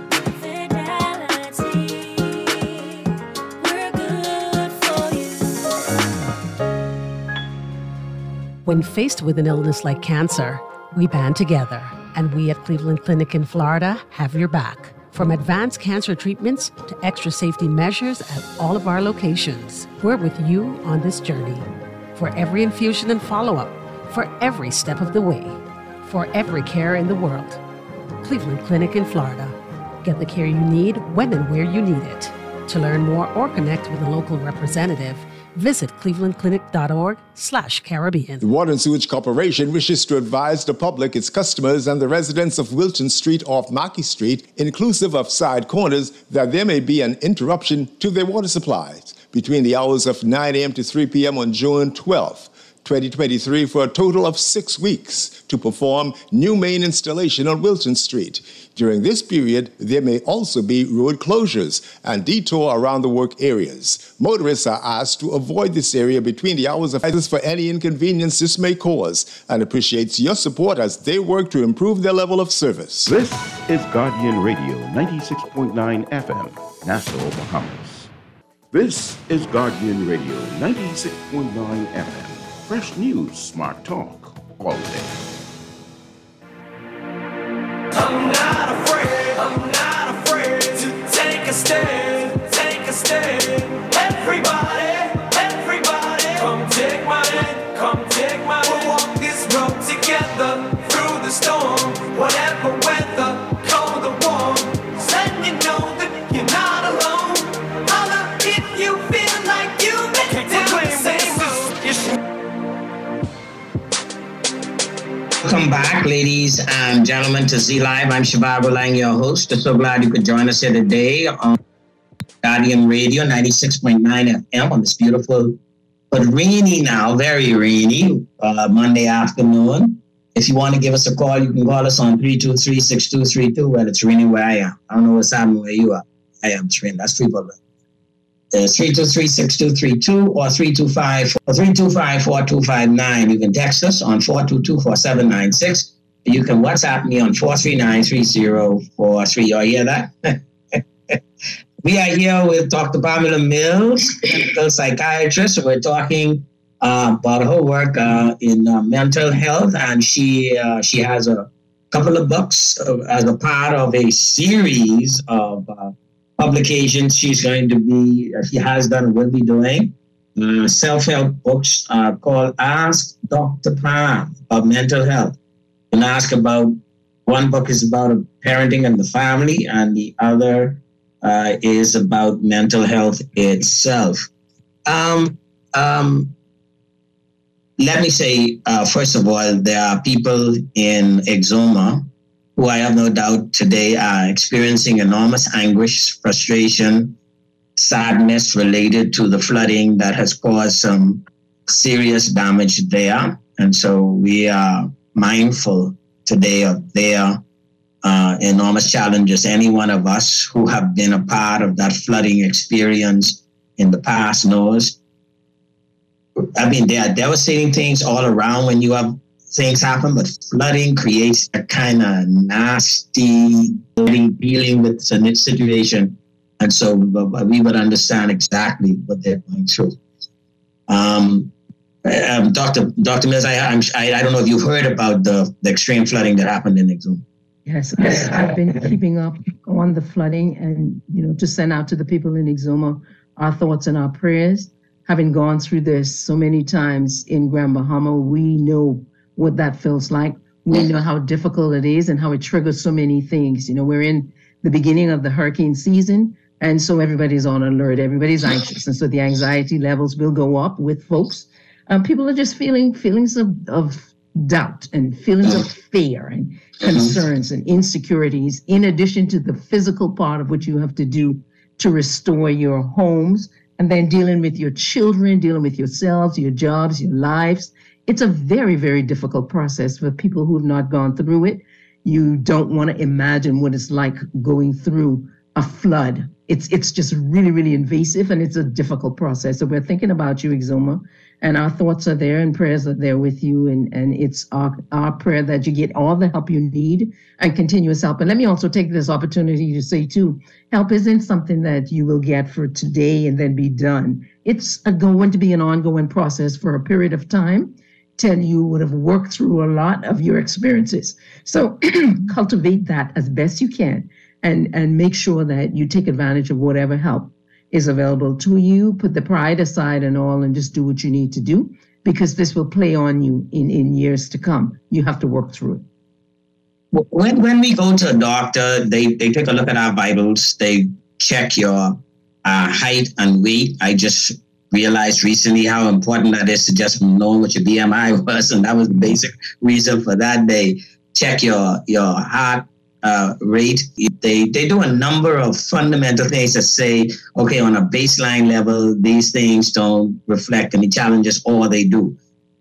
When faced with an illness like cancer, we band together. And we at Cleveland Clinic in Florida have your back. From advanced cancer treatments to extra safety measures at all of our locations, we're with you on this journey. For every infusion and follow-up, for every step of the way, for every care in the world. Cleveland Clinic in Florida. Get the care you need when and where you need it. To learn more or connect with a local representative, visit clevelandclinic.org/Caribbean. The Water and Sewage Corporation wishes to advise the public, its customers, and the residents of Wilton Street off Mackey Street, inclusive of side corners, that there may be an interruption to their water supplies between the hours of 9 a.m. to 3 p.m. on June 12th. 2023 for a total of 6 weeks to perform new main installation on Wilton Street. During this period, there may also be road closures and detour around the work areas. Motorists are asked to avoid this area between the hours of for any inconvenience this may cause and appreciates your support as they work to improve their level of service. This is Guardian Radio 96.9 FM, Nassau, Bahamas. This is Guardian Radio 96.9 FM. Fresh news, smart talk, all day. I'm not afraid to take a stand, Everybody, come take my hand, We'll walk this road together through the storm, whatever weather, cold or warm. Letting you know that you're not alone. Holla if you feel like you've been down the same road. Welcome back, ladies and gentlemen, to Z Live. I'm Shivago Lang, your host. I'm so glad you could join us here today on Guardian Radio 96.9 FM on this beautiful, but rainy now, very rainy, Monday afternoon. If you want to give us a call, you can call us on 323-6232. Well, it's raining where I am. I don't know what's happening where you are. I am. It's raining. That's Freeport. It's 323-6232 or 325-4259. You can text us on 422-4796. You can WhatsApp me on 439-3043. You hear that? We are here with Dr. Pamela Mills, clinical psychiatrist. We're talking about her work in mental health, and she has a couple of books as a part of a series of publications she has done and will be doing. Self-help books called Ask Dr. Pam about mental health. And ask about, one book is about parenting and the family, and the other is about mental health itself. Let me say, first of all, there are people in Exuma who I have no doubt today are experiencing enormous anguish, frustration, sadness related to the flooding that has caused some serious damage there. And so we are mindful today of their enormous challenges. Any one of us who have been a part of that flooding experience in the past knows. I mean, there are devastating things all around when you have things happen, but flooding creates a kind of nasty dealing with the situation. And so we would understand exactly what they're going through. Dr. Mills, I don't know if you've heard about the extreme flooding that happened in Exuma. Yes, I've been keeping up on the flooding and, to send out to the people in Exuma our thoughts and our prayers. Having gone through this so many times in Grand Bahama, we know what that feels like. We know how difficult it is and how it triggers so many things. We're in the beginning of the hurricane season, and so everybody's on alert. Everybody's anxious, and so the anxiety levels will go up with folks. People are just feeling feelings of doubt and feelings of fear and concerns and insecurities, in addition to the physical part of what you have to do to restore your homes, and then dealing with your children, dealing with yourselves, your jobs, your lives. It's a very, very difficult process for people who have not gone through it. You don't want to imagine what it's like going through a flood. It's just really, really invasive, and it's a difficult process. So we're thinking about you, Exuma, and our thoughts are there and prayers are there with you. And it's our prayer that you get all the help you need and continuous help. And let me also take this opportunity to say, too, help isn't something that you will get for today and then be done. It's going to be an ongoing process for a period of time till you would have worked through a lot of your experiences. So cultivate that as best you can. And make sure that you take advantage of whatever help is available to you. Put the pride aside and all, and just do what you need to do, because this will play on you in years to come. You have to work through it. When we go to a doctor, they take a look at our vitals. They check your height and weight. I just realized recently how important that is to just know what your BMI was, and that was the basic reason for that. They check your heart rate. They do a number of fundamental things that say, okay, on a baseline level, these things don't reflect any challenges, or they do.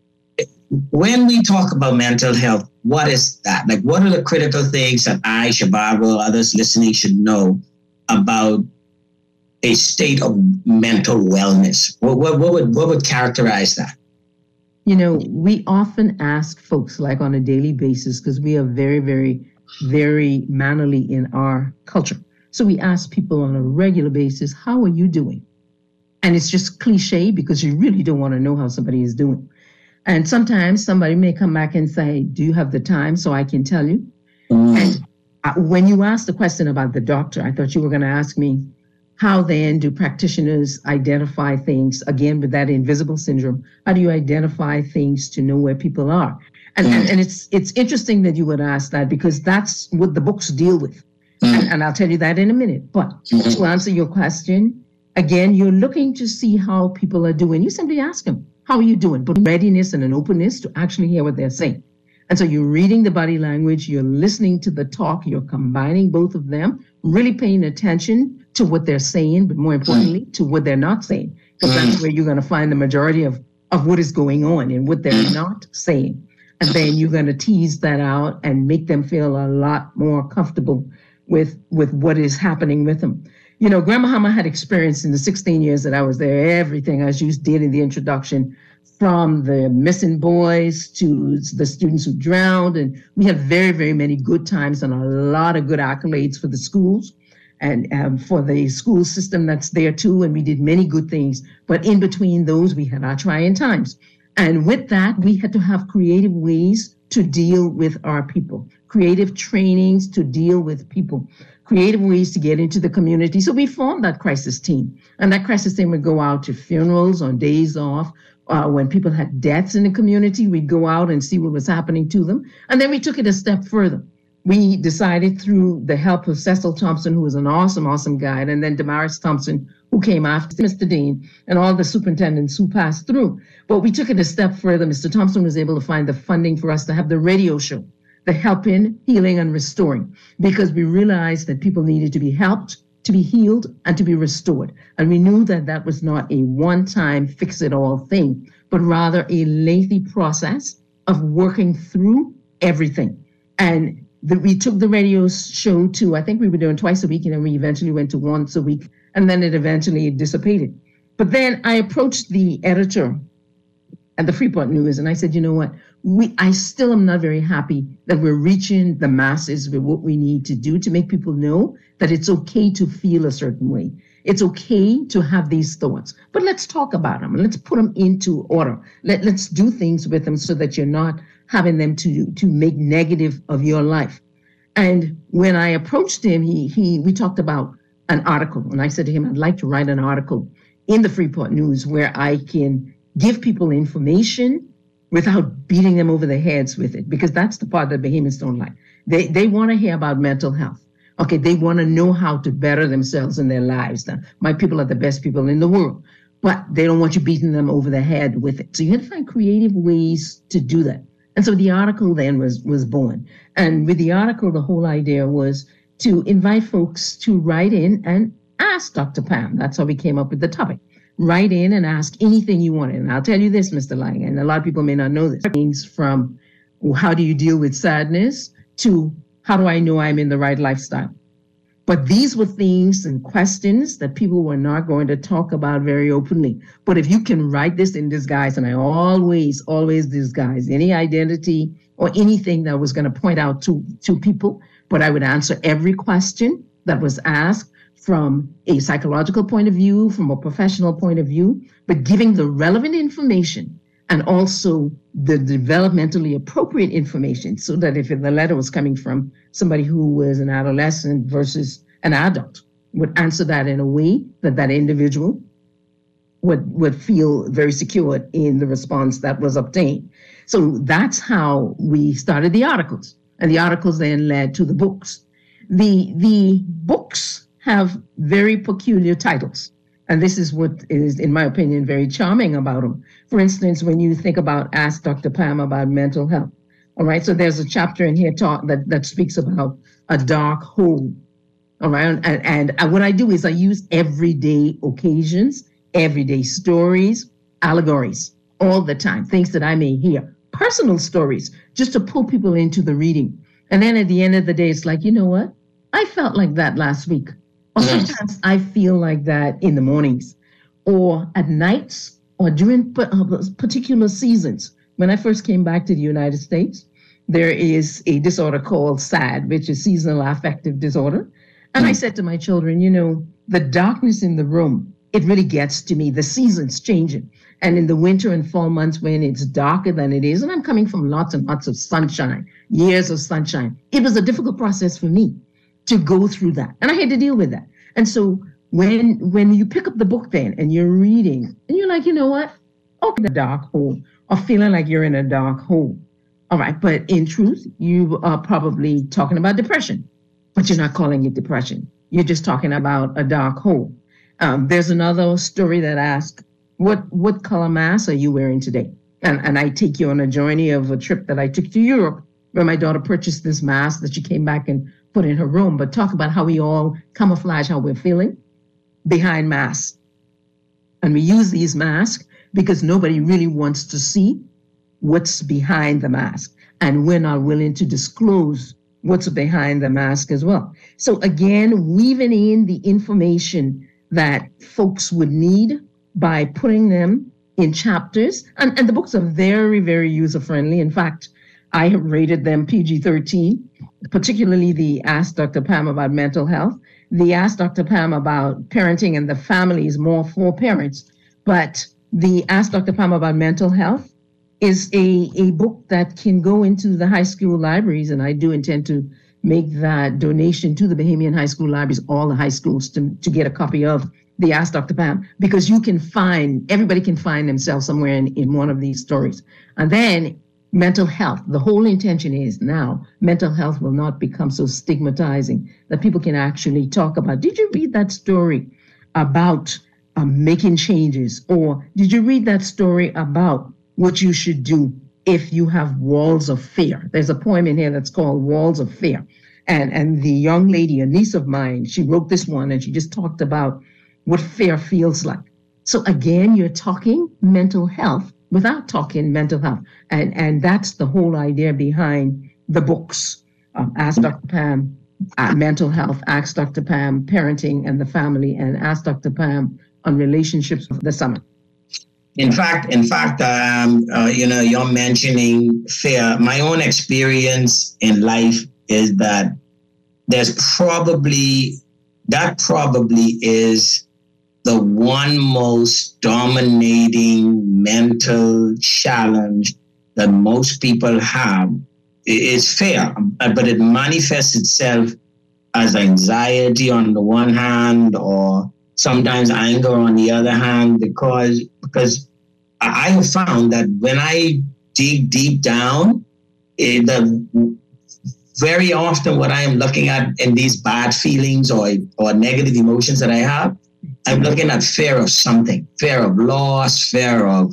When we talk about mental health, what is that? Like, what are the critical things that I, Shabab, others listening should know about a state of mental wellness? What would characterize that? You know, we often ask folks, like on a daily basis, because we are very, very, very mannerly in our culture. So we ask people on a regular basis, how are you doing? And it's just cliche, because you really don't want to know how somebody is doing. And sometimes somebody may come back and say, do you have the time so I can tell you? And when you asked the question about the doctor, I thought you were going to ask me, how then do practitioners identify things, again, with that invisible syndrome? How do you identify things to know where people are? And it's interesting that you would ask that, because that's what the books deal with. And I'll tell you that in a minute. But to answer your question, again, you're looking to see how people are doing. You simply ask them, how are you doing? But readiness and an openness to actually hear what they're saying. And so you're reading the body language, you're listening to the talk, you're combining both of them, really paying attention to what they're saying, but more importantly, to what they're not saying. Because that's where you're going to find the majority of what is going on and what they're not saying. And then you're going to tease that out and make them feel a lot more comfortable with what is happening with them. You know, Grandma Hama had experienced in the 16 years that I was there, everything, as you did in the introduction, from the missing boys to the students who drowned. And we had very, very many good times and a lot of good accolades for the schools and for the school system that's there too. And we did many good things. But in between those, we had our trying times. And with that, we had to have creative ways to deal with our people, creative trainings to deal with people, creative ways to get into the community. So we formed that crisis team. And that crisis team would go out to funerals on days off. When people had deaths in the community, we'd go out and see what was happening to them. And then we took it a step further. We decided, through the help of Cecil Thompson, who was an awesome, awesome guide, and then Damaris Thompson, who came after Mr. Dean, and all the superintendents who passed through. But we took it a step further. Mr. Thompson was able to find the funding for us to have the radio show, the Helping, Healing, and Restoring, because we realized that people needed to be helped, to be healed, and to be restored. And we knew that that was not a one-time fix-it-all thing, but rather a lengthy process of working through everything. And we took the radio show to, I think we were doing twice a week, and then we eventually went to once a week, and then it eventually dissipated. But then I approached the editor at the Freeport News, and I said, you know what, I still am not very happy that we're reaching the masses with what we need to do to make people know that it's okay to feel a certain way. It's okay to have these thoughts, but let's talk about them and let's put them into order. Let's do things with them so that you're not having them to make negative of your life. And when I approached him, we talked about an article, and I said to him, I'd like to write an article in the Freeport News where I can give people information without beating them over the heads with it, because that's the part that Bahamians don't like. They want to hear about mental health. Okay, they want to know how to better themselves in their lives. Now, my people are the best people in the world, but they don't want you beating them over the head with it. So you have to find creative ways to do that. And so the article then was born. And with the article, the whole idea was to invite folks to write in and ask Dr. Pam. That's how we came up with the topic. Write in and ask anything you wanted. And I'll tell you this, Mr. Lang, and a lot of people may not know this. Things from how do you deal with sadness to How do I know I'm in the right lifestyle? But these were things and questions that people were not going to talk about very openly. But if you can write this in disguise, and I always disguise any identity or anything that was going to point out to people, but I would answer every question that was asked from a psychological point of view, from a professional point of view, but giving the relevant information and also the developmentally appropriate information, so that if the letter was coming from somebody who was an adolescent versus an adult, would answer that in a way that that individual would feel very secure in the response that was obtained. So that's how we started the articles. And the articles then led to the books. The books have very peculiar titles. And this is what is, in my opinion, very charming about them. For instance, when you think about Ask Dr. Pam about mental health, all right? So there's a chapter in here that speaks about a dark hole, all right? And what I do is I use everyday occasions, everyday stories, allegories, all the time, things that I may hear, personal stories, just to pull people into the reading. And then at the end of the day, it's like, you know what? I felt like that last week. Or sometimes I feel like that in the mornings or at nights or during particular seasons. When I first came back to the United States, there is a disorder called SAD, which is seasonal affective disorder. And I said to my children, you know, the darkness in the room, it really gets to me. The seasons changing. And in the winter and fall months when it's darker than it is, and I'm coming from lots and lots of sunshine, years of sunshine, it was a difficult process for me to go through that. And I had to deal with that. And so when you pick up the book then and you're reading and you're like, you know what? Okay, the dark hole, or feeling like you're in a dark hole. All right. But in truth, you are probably talking about depression, but you're not calling it depression. You're just talking about a dark hole. There's another story that asks, what color mask are you wearing today? And I take you on a journey of a trip that I took to Europe, where my daughter purchased this mask that she came back and put in her room, but talk about how we all camouflage how we're feeling behind masks. And we use these masks because nobody really wants to see what's behind the mask. And we're not willing to disclose what's behind the mask as well. So again, weaving in the information that folks would need by putting them in chapters. And the books are very, very user-friendly. In fact, I have rated them PG-13, particularly the Ask Dr. Pam about mental health. The Ask Dr. Pam about parenting and the family is more for parents. But the Ask Dr. Pam about mental health is a book that can go into the high school libraries. And I do intend to make that donation to the Bahamian high school libraries, all the high schools, to get a copy of the Ask Dr. Pam, because everybody can find themselves somewhere in one of these stories. And then mental health. The whole intention is now mental health will not become so stigmatizing that people can actually talk about, did you read that story about making changes? Or did you read that story about what you should do if you have walls of fear? There's a poem in here that's called Walls of Fear. And the young lady, a niece of mine, she wrote this one and she just talked about what fear feels like. So again, you're talking mental health without talking mental health. And that's the whole idea behind the books. Ask Dr. Pam, Mental Health, Ask Dr. Pam, Parenting and the Family, and Ask Dr. Pam on Relationships of the Summer. In fact, you're mentioning fear. My own experience in life is that that probably is the one most dominating mental challenge that most people have is fear, but it manifests itself as anxiety on the one hand, or sometimes anger on the other hand, because I have found that when I dig deep down, very often what I am looking at in these bad feelings or negative emotions that I have, I'm looking at fear of something, fear of loss, fear of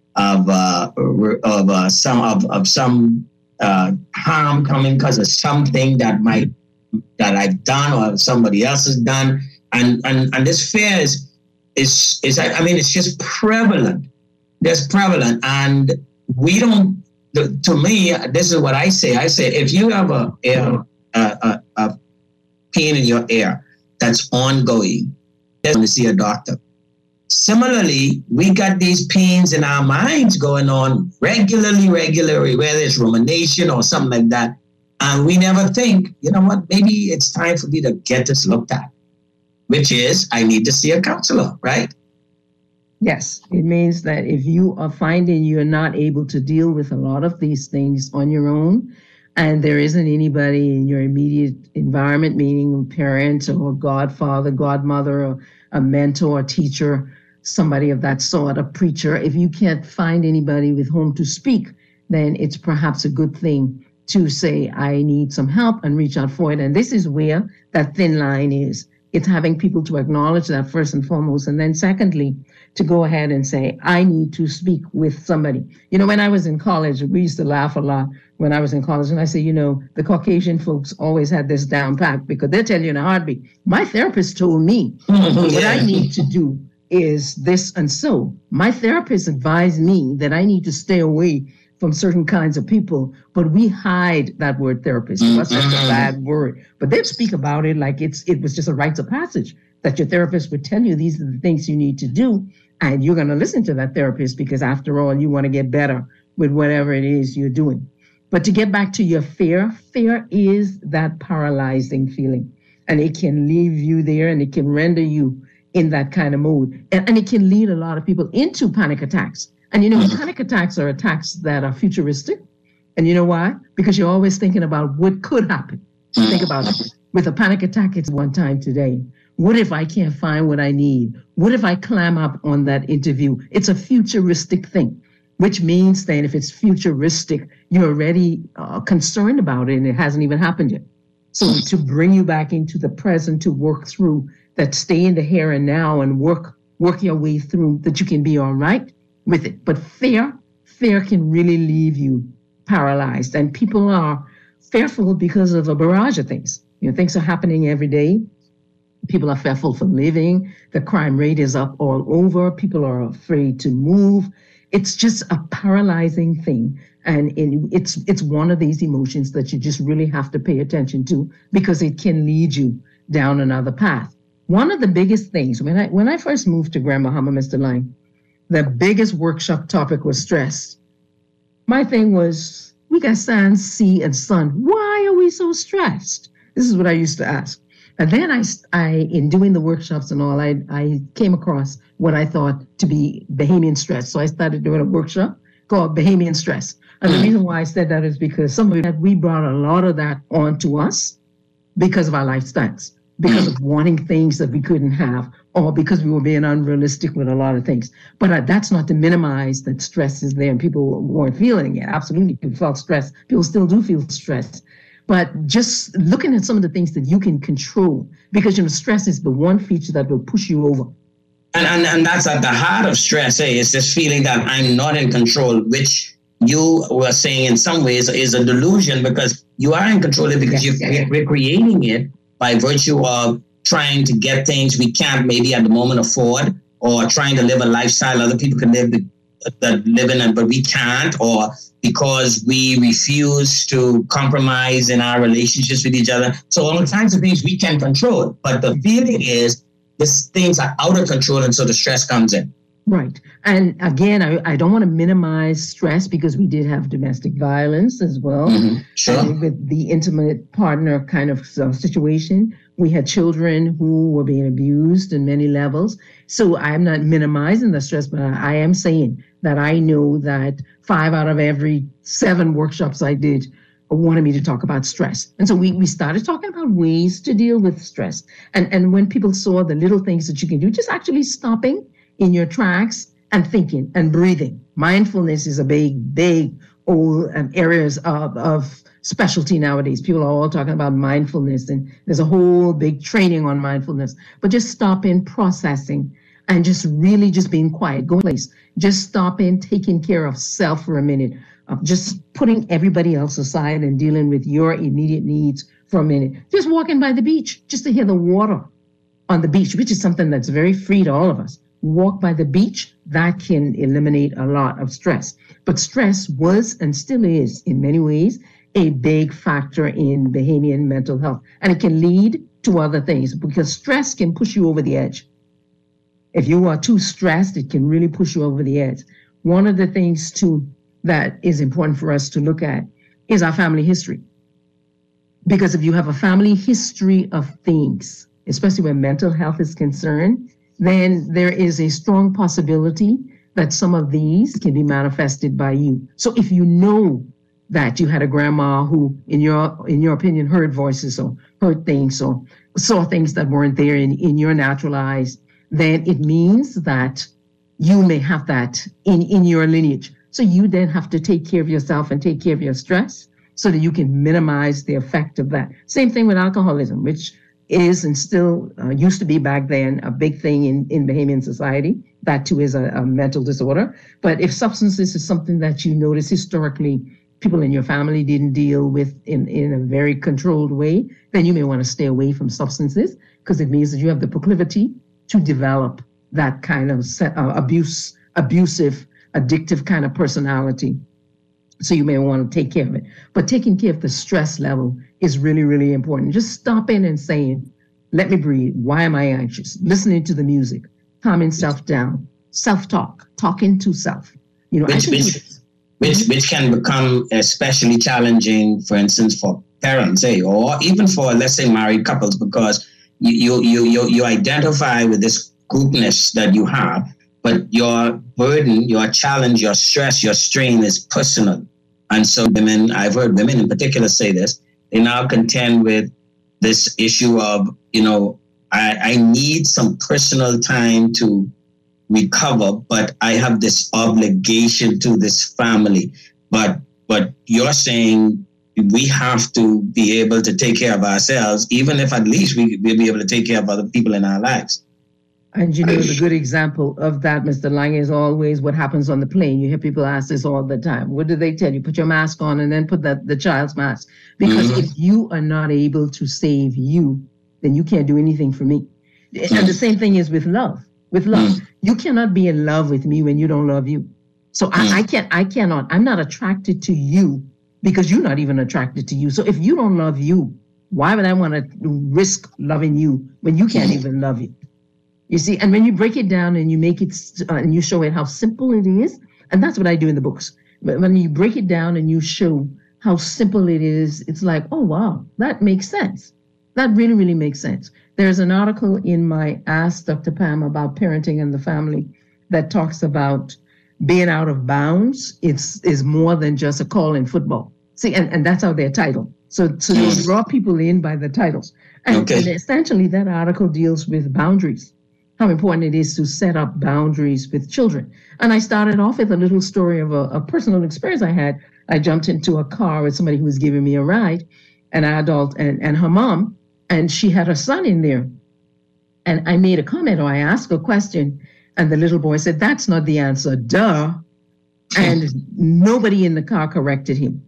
some harm coming because of something that I've done or somebody else has done, and this fear is it's just prevalent. It's prevalent, and we don't. To me, this is what I say. I say if you have a pain in your ear that's ongoing, you want to see a doctor. Similarly, we got these pains in our minds going on regularly, whether it's rumination or something like that. And we never think, you know what, maybe it's time for me to get this looked at, which is I need to see a counselor, right? Yes, it means that if you are finding you're not able to deal with a lot of these things on your own, and there isn't anybody in your immediate environment, meaning a parent or godfather, godmother, or a mentor, teacher, somebody of that sort, a preacher, if you can't find anybody with whom to speak, then it's perhaps a good thing to say, I need some help and reach out for it. And this is where that thin line is. It's having people to acknowledge that first and foremost. And then secondly, to go ahead and say, I need to speak with somebody. You know, when I was in college, we used to laugh a lot when I was in college. And I say, you know, the Caucasian folks always had this down pat because they'll tell you in a heartbeat. My therapist told me what I need to do is this and so. My therapist advised me that I need to stay away from certain kinds of people, but we hide that word therapist. That's such a bad word. But they'd speak about it like it was just a rite of passage, that your therapist would tell you these are the things you need to do, and you're going to listen to that therapist because after all, you want to get better with whatever it is you're doing. But to get back to your fear is that paralyzing feeling, and it can leave you there and it can render you in that kind of mode. And it can lead a lot of people into panic attacks. And you know, panic attacks are attacks that are futuristic. And you know why? Because you're always thinking about what could happen. Think about it. With a panic attack, it's one time today. What if I can't find what I need? What if I climb up on that interview? It's a futuristic thing, which means then if it's futuristic, you're already concerned about it and it hasn't even happened yet. So to bring you back into the present, to work through that, stay in the here and now and work your way through that, you can be all right with it. But fear can really leave you paralyzed. And people are fearful because of a barrage of things. You know, things are happening every day. People are fearful for living. The crime rate is up all over. People are afraid to move. It's just a paralyzing thing. And it's one of these emotions that you just really have to pay attention to because it can lead you down another path. One of the biggest things, when I first moved to Grand Bahama, Mr. Lang, the biggest workshop topic was stress. My thing was, we got sand, sea, and sun. Why are we so stressed? This is what I used to ask. And then I in doing the workshops and all, I came across what I thought to be Bahamian stress. So I started doing a workshop called Bahamian stress. And the reason why I said that is because we brought a lot of that onto us because of our lifestyles, because of wanting things that we couldn't have, or because we were being unrealistic with a lot of things. But that's not to minimize that stress is there and people weren't feeling it. Absolutely, people felt stress. People still do feel stress. But just looking at some of the things that you can control, because, you know, stress is the one feature that will push you over. And that's at the heart of stress, It's this feeling that I'm not in control, which you were saying in some ways is a delusion, because you are in control of it because you're creating it by virtue of trying to get things we can't maybe at the moment afford, or trying to live a lifestyle other people can live in, but we can't, or because we refuse to compromise in our relationships with each other. So all kinds of things we can control. But the feeling is these things are out of control, and so the stress comes in. Right. And again, I don't want to minimize stress because we did have domestic violence as well. Sure. With the intimate partner kind of situation. We had children who were being abused in many levels. So I'm not minimizing the stress, but I am saying that I know that 5 out of every 7 workshops I did wanted me to talk about stress. And so we started talking about ways to deal with stress. And when people saw the little things that you can do, just actually stopping in your tracks and thinking and breathing. Mindfulness is a big old areas of specialty nowadays. People are all talking about mindfulness, and there's a whole big training on mindfulness. But just stopping, processing, and just really just being quiet, go place. Just stopping, taking care of self for a minute, just putting everybody else aside and dealing with your immediate needs for a minute. Just walking by the beach, just to hear the water on the beach, which is something that's very free to all of us. Walk by the beach, that can eliminate a lot of stress. But stress was and still is, in many ways, a big factor in Bahamian mental health. And it can lead to other things because stress can push you over the edge. If you are too stressed, it can really push you over the edge. One of the things, too, that is important for us to look at is our family history. Because if you have a family history of things, especially when mental health is concerned, then there is a strong possibility that some of these can be manifested by you. So if you know that you had a grandma who, in your opinion, heard voices or heard things or saw things that weren't there in your natural eyes, then it means that you may have that in your lineage. So you then have to take care of yourself and take care of your stress so that you can minimize the effect of that. Same thing with alcoholism, which is and still used to be back then a big thing in Bahamian society. That too is a mental disorder. But if substances is something that you notice historically people in your family didn't deal with in a very controlled way, then you may want to stay away from substances because it means that you have the proclivity to develop that kind of abusive, addictive kind of personality. So you may want to take care of it. But taking care of the stress level is really, really important. Just stopping and saying, let me breathe. Why am I anxious? Listening to the music, calming self down, self-talk, talking to self. You know, which can become especially challenging, for instance, for parents, or even for, let's say, married couples, because you identify with this groupness that you have, but your burden, your challenge, your stress, your strain is personal. And so women, I've heard women in particular say this, they now contend with this issue of, I need some personal time to recover, but I have this obligation to this family. But you're saying we have to be able to take care of ourselves, even if at least we'll be able to take care of other people in our lives. And the good example of that, Mr. Lang, is always what happens on the plane. You hear people ask this all the time. What do they tell you? Put your mask on and then put the child's mask. Because if you are not able to save you, then you can't do anything for me. And the same thing is with love. With love, you cannot be in love with me when you don't love you. So I cannot, I'm not attracted to you because you're not even attracted to you. So if you don't love you, why would I want to risk loving you when you can't even love you? You see, and when you break it down and you make it, and you show it how simple it is, and that's what I do in the books. But when you break it down and you show how simple it is, it's like, oh, wow, that makes sense. That really, really makes sense. There's an article in my Ask Dr. Pam about parenting and the family that talks about being out of bounds. Is more than just a call in football. See, and that's how they're titled. So they draw people in by the titles. And essentially that article deals with boundaries. How important it is to set up boundaries with children. And I started off with a little story of a personal experience I had. I jumped into a car with somebody who was giving me a ride, an adult and her mom, and she had her son in there. And I made a comment or I asked a question, and the little boy said, that's not the answer, duh. And nobody in the car corrected him.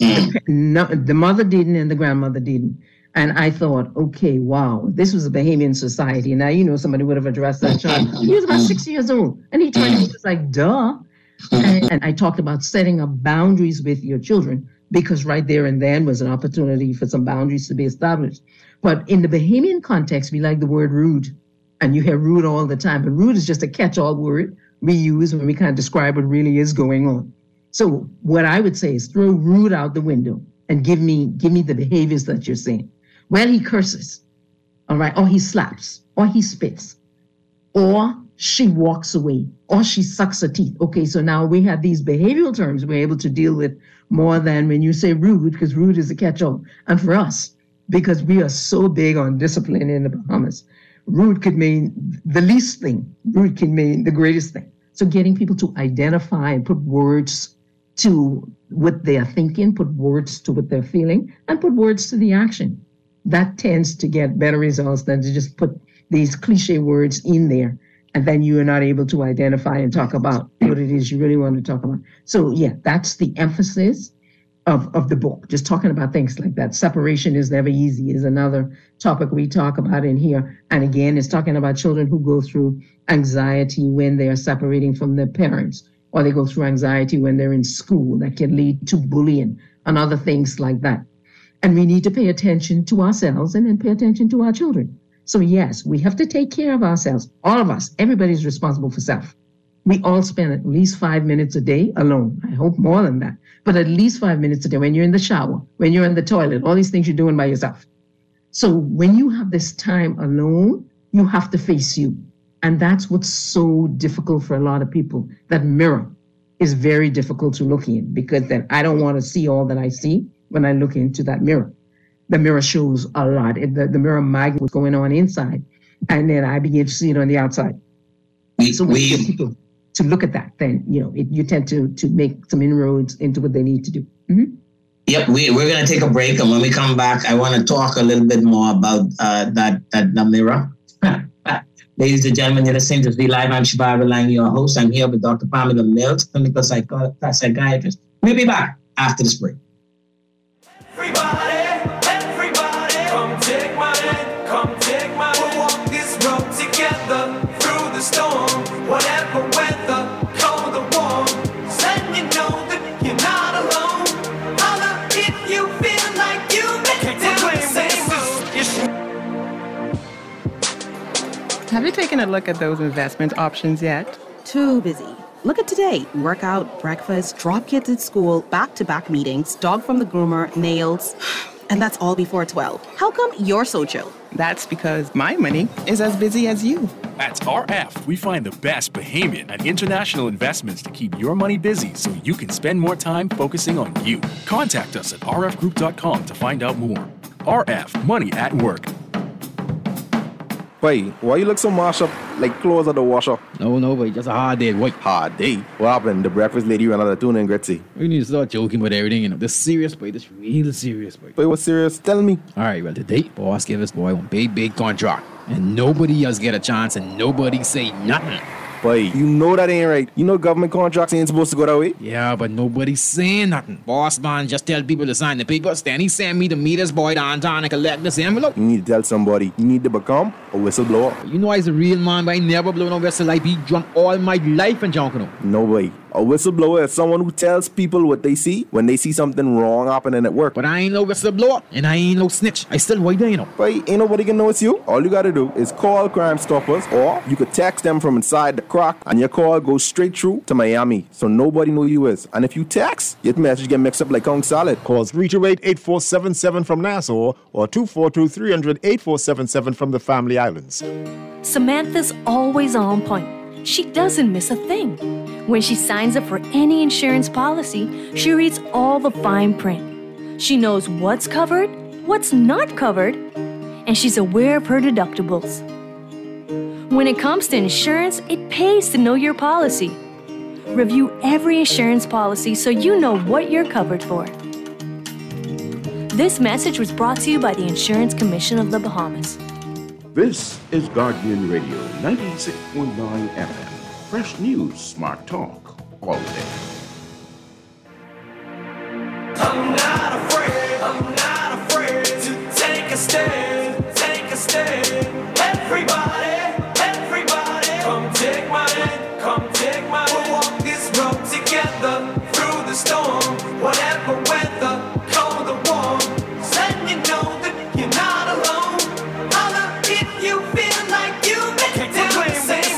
The mother didn't and the grandmother didn't. And I thought, okay, wow, this was a Bahamian society. Now, somebody would have addressed that child. He was about 6 years old. And he turned, he was like, duh. And I talked about setting up boundaries with your children, because right there and then was an opportunity for some boundaries to be established. But in the Bahamian context, we like the word rude. And you hear rude all the time. But rude is just a catch-all word we use when we kind of describe what really is going on. So what I would say is throw rude out the window and give me the behaviors that you're saying. Well, he curses, all right, or he slaps, or he spits, or she walks away, or she sucks her teeth. Okay, so now we have these behavioral terms we're able to deal with more than when you say rude, because rude is a catch-all. And for us, because we are so big on discipline in the Bahamas, rude could mean the least thing. Rude can mean the greatest thing. So getting people to identify and put words to what they are thinking, put words to what they're feeling, and put words to the action. That tends to get better results than to just put these cliche words in there, and then you are not able to identify and talk about what it is you really want to talk about. So yeah, that's the emphasis of the book, just talking about things like that. Separation is never easy is another topic we talk about in here. And again, it's talking about children who go through anxiety when they are separating from their parents, or they go through anxiety when they're in school that can lead to bullying. and other things like that. And we need to pay attention to ourselves and then pay attention to our children. So yes, we have to take care of ourselves. All of us, everybody's responsible for self. We all spend at least 5 minutes a day alone. I hope more than that, but at least 5 minutes a day when you're in the shower, when you're in the toilet, all these things you're doing by yourself. So when you have this time alone, you have to face you. And that's what's so difficult for a lot of people. That mirror is very difficult to look in, because then I don't want to see all that I see when I look into that mirror. The mirror shows a lot. The mirror magnet what's going on inside, and then I begin to see it on the outside. So when you get people to look at that, then you tend to make some inroads into what they need to do. Mm-hmm. Yep, we're going to take a break, and when we come back, I want to talk a little bit more about the mirror. Ladies and gentlemen, you're listening to Z Live. I'm Shabar Lang, your host. I'm here with Dr. Pamela Mills, clinical psychiatrist. We'll be back after this break. Everybody, come take my hand, come take my hand. We'll walk this road together through the storm, whatever weather, cold or warm. Letting you know that you're not alone. Holla if you feel like you make the same move. Have you taken a look at those investment options yet? Too busy. Look at today. Workout, breakfast, drop kids at school, back-to-back meetings, dog from the groomer, nails. And that's all before 12. How come you're so chill? That's because my money is as busy as you. At RF, we find the best Bahamian and international investments to keep your money busy so you can spend more time focusing on you. Contact us at rfgroup.com to find out more. RF, money at work. Boy, why you look so mashed up like clothes at the washer? No, boy, just a hard day, boy. Hard day? What happened? The breakfast lady ran out of tuna and gritty. We need to start joking about everything, This serious, boy. This real serious, boy. Boy, what's serious? Tell me. All right, well, today, boss gave us, boy, one big contract. And nobody else get a chance and nobody say nothing. Boy, you know that ain't right. You know government contracts ain't supposed to go that way. Yeah, but nobody's saying nothing. Boss man just tell people to sign the papers. Then he send me to meet this boy downtown and collect this envelope. You need to tell somebody. You need to become a whistleblower. You know I's a real man, but I never blow no whistle. I be drunk all my life and junk. No way. A whistleblower is someone who tells people what they see when they see something wrong happening at work. But I ain't no whistleblower, and I ain't no snitch. I still white there, But ain't nobody gonna know it's you. All you gotta do is call Crime Stoppers, or you could text them from inside the crack, and your call goes straight through to Miami, so nobody know you is. And if you text, your message get mixed up like Kong Salad. Call 328-8477 from Nassau, or 242-300-8477 from the Family Islands. Samantha's always on point. She doesn't miss a thing. When she signs up for any insurance policy, she reads all the fine print. She knows what's covered, what's not covered, and she's aware of her deductibles. When it comes to insurance, it pays to know your policy. Review every insurance policy so you know what you're covered for. This message was brought to you by the Insurance Commission of the Bahamas. This is Guardian Radio 96.9 FM. Fresh news, smart talk, all day. I'm not afraid to take a stand, Everybody, come take my hand, We'll walk this road together through the storm, whatever weather, cold or warm. Letting you know that you're not alone. Holla if you feel like you make the same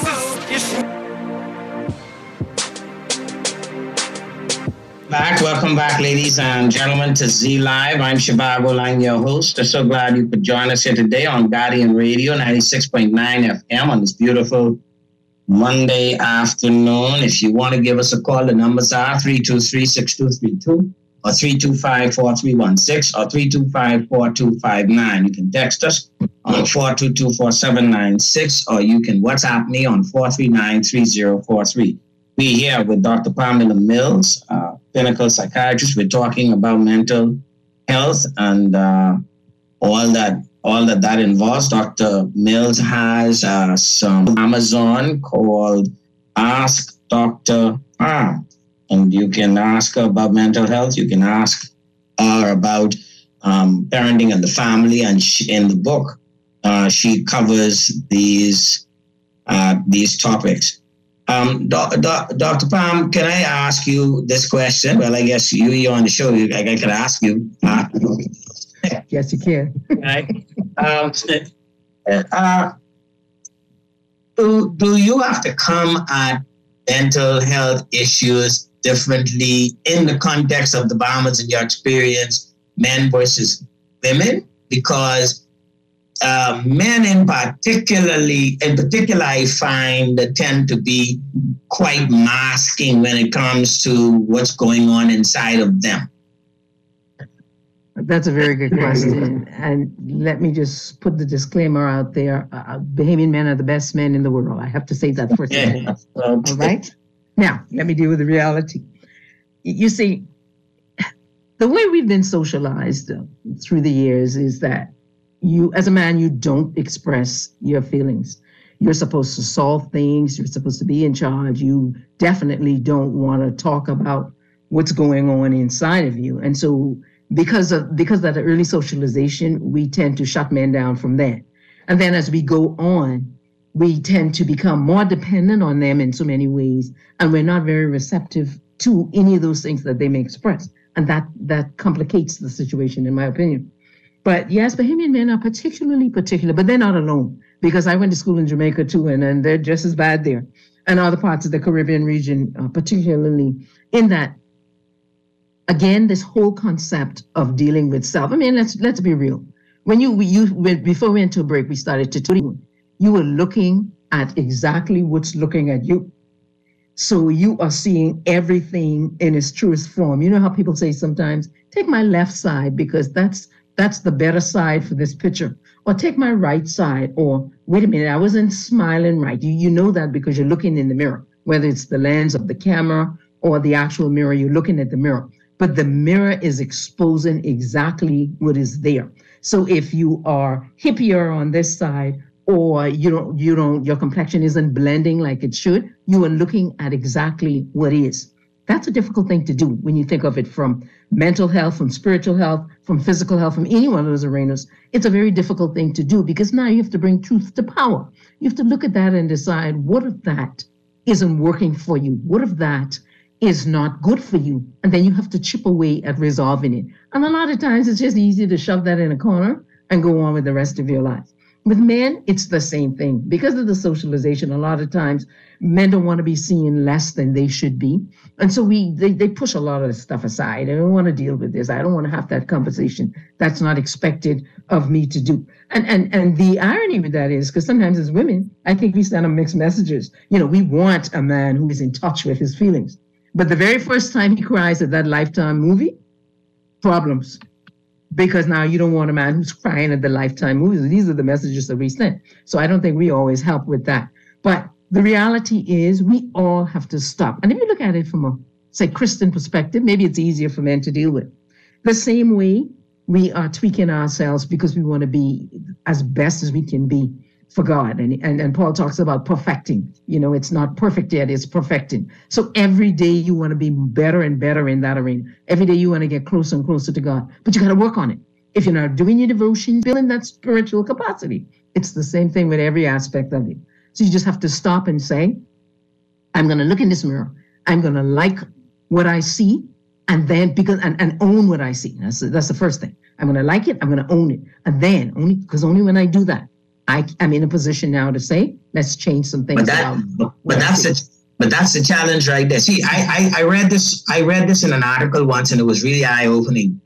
move. Welcome back, ladies and gentlemen, to Z Live. I'm Shabar Lang, your host. I'm so glad you could join us here today on Guardian Radio 96.9 FM on this beautiful Monday afternoon. If you want to give us a call, the numbers are 323-6232 or 325-4316 or 325-4259. You can text us on 422-4796 or you can WhatsApp me on 439-3043. We're here with Dr. Pamela Mills, clinical psychiatrist. We're talking about mental health and all that involves. Dr. Mills has some Amazon called Ask Dr. Pam, and you can ask her about mental health. You can ask her about parenting and the family, and in the book, she covers these topics. Dr. Palm, can I ask you this question? Well, I guess you're on the show. I could ask you. Yes, you can. Right. Do you have to come at mental health issues differently in the context of the Bahamas in your experience, men versus women? Because men in particular, I find that tend to be quite masking when it comes to what's going on inside of them. That's a very good question. And let me just put the disclaimer out there. Bahamian men are the best men in the world. I have to say that first and foremost. All right? Now, let me deal with the reality. You see, the way we've been socialized through the years is that you, as a man, you don't express your feelings. You're supposed to solve things. You're supposed to be in charge. You definitely don't want to talk about what's going on inside of you. And so because of that early socialization, we tend to shut men down from that. And then as we go on, we tend to become more dependent on them in so many ways, and we're not very receptive to any of those things that they may express. And that complicates the situation, in my opinion. But yes, Bahamian men are particularly particular, but they're not alone, because I went to school in Jamaica too, and they're just as bad there. And other parts of the Caribbean region, particularly in that, again, this whole concept of dealing with self. I mean, let's be real. When before we went to a break, we started to talk. You were looking at exactly what's looking at you. So you are seeing everything in its truest form. You know how people say sometimes, take my left side because that's the better side for this picture. Or take my right side. Or wait a minute, I wasn't smiling right. You know that because you're looking in the mirror, whether it's the lens of the camera or the actual mirror, you're looking at the mirror. But the mirror is exposing exactly what is there. So if you are hippier on this side, or your complexion isn't blending like it should, you are looking at exactly what is. That's a difficult thing to do when you think of it from mental health, from spiritual health, from physical health, from any one of those arenas. It's a very difficult thing to do because now you have to bring truth to power. You have to look at that and decide, what if that isn't working for you? What if that is not good for you? And then you have to chip away at resolving it. And a lot of times it's just easy to shove that in a corner and go on with the rest of your life. With men, it's the same thing. Because of the socialization, a lot of times men don't want to be seen less than they should be. And so they push a lot of this stuff aside. I don't want to deal with this. I don't want to have that conversation. That's not expected of me to do. And the irony with that is, because sometimes as women, I think we send them mixed messages. We want a man who is in touch with his feelings. But the very first time he cries at that Lifetime movie, problems. Because now you don't want a man who's crying at the Lifetime movies. These are the messages that we send. So I don't think we always help with that. But the reality is we all have to stop. And if you look at it from a, say, Christian perspective, maybe it's easier for men to deal with. The same way we are tweaking ourselves because we want to be as best as we can be for God. And Paul talks about perfecting. It's not perfect yet, it's perfecting. So every day you want to be better and better in that arena. Every day you want to get closer and closer to God. But you got to work on it. If you're not doing your devotion, building that spiritual capacity, it's the same thing with every aspect of it. So you just have to stop and say, I'm going to look in this mirror. I'm going to like what I see, and then and own what I see. That's the first thing. I'm going to like it. I'm going to own it. And then only when I do that, I'm in a position now to say, let's change some things. But that's the challenge right there. See, I read this in an article once, and it was really eye-opening.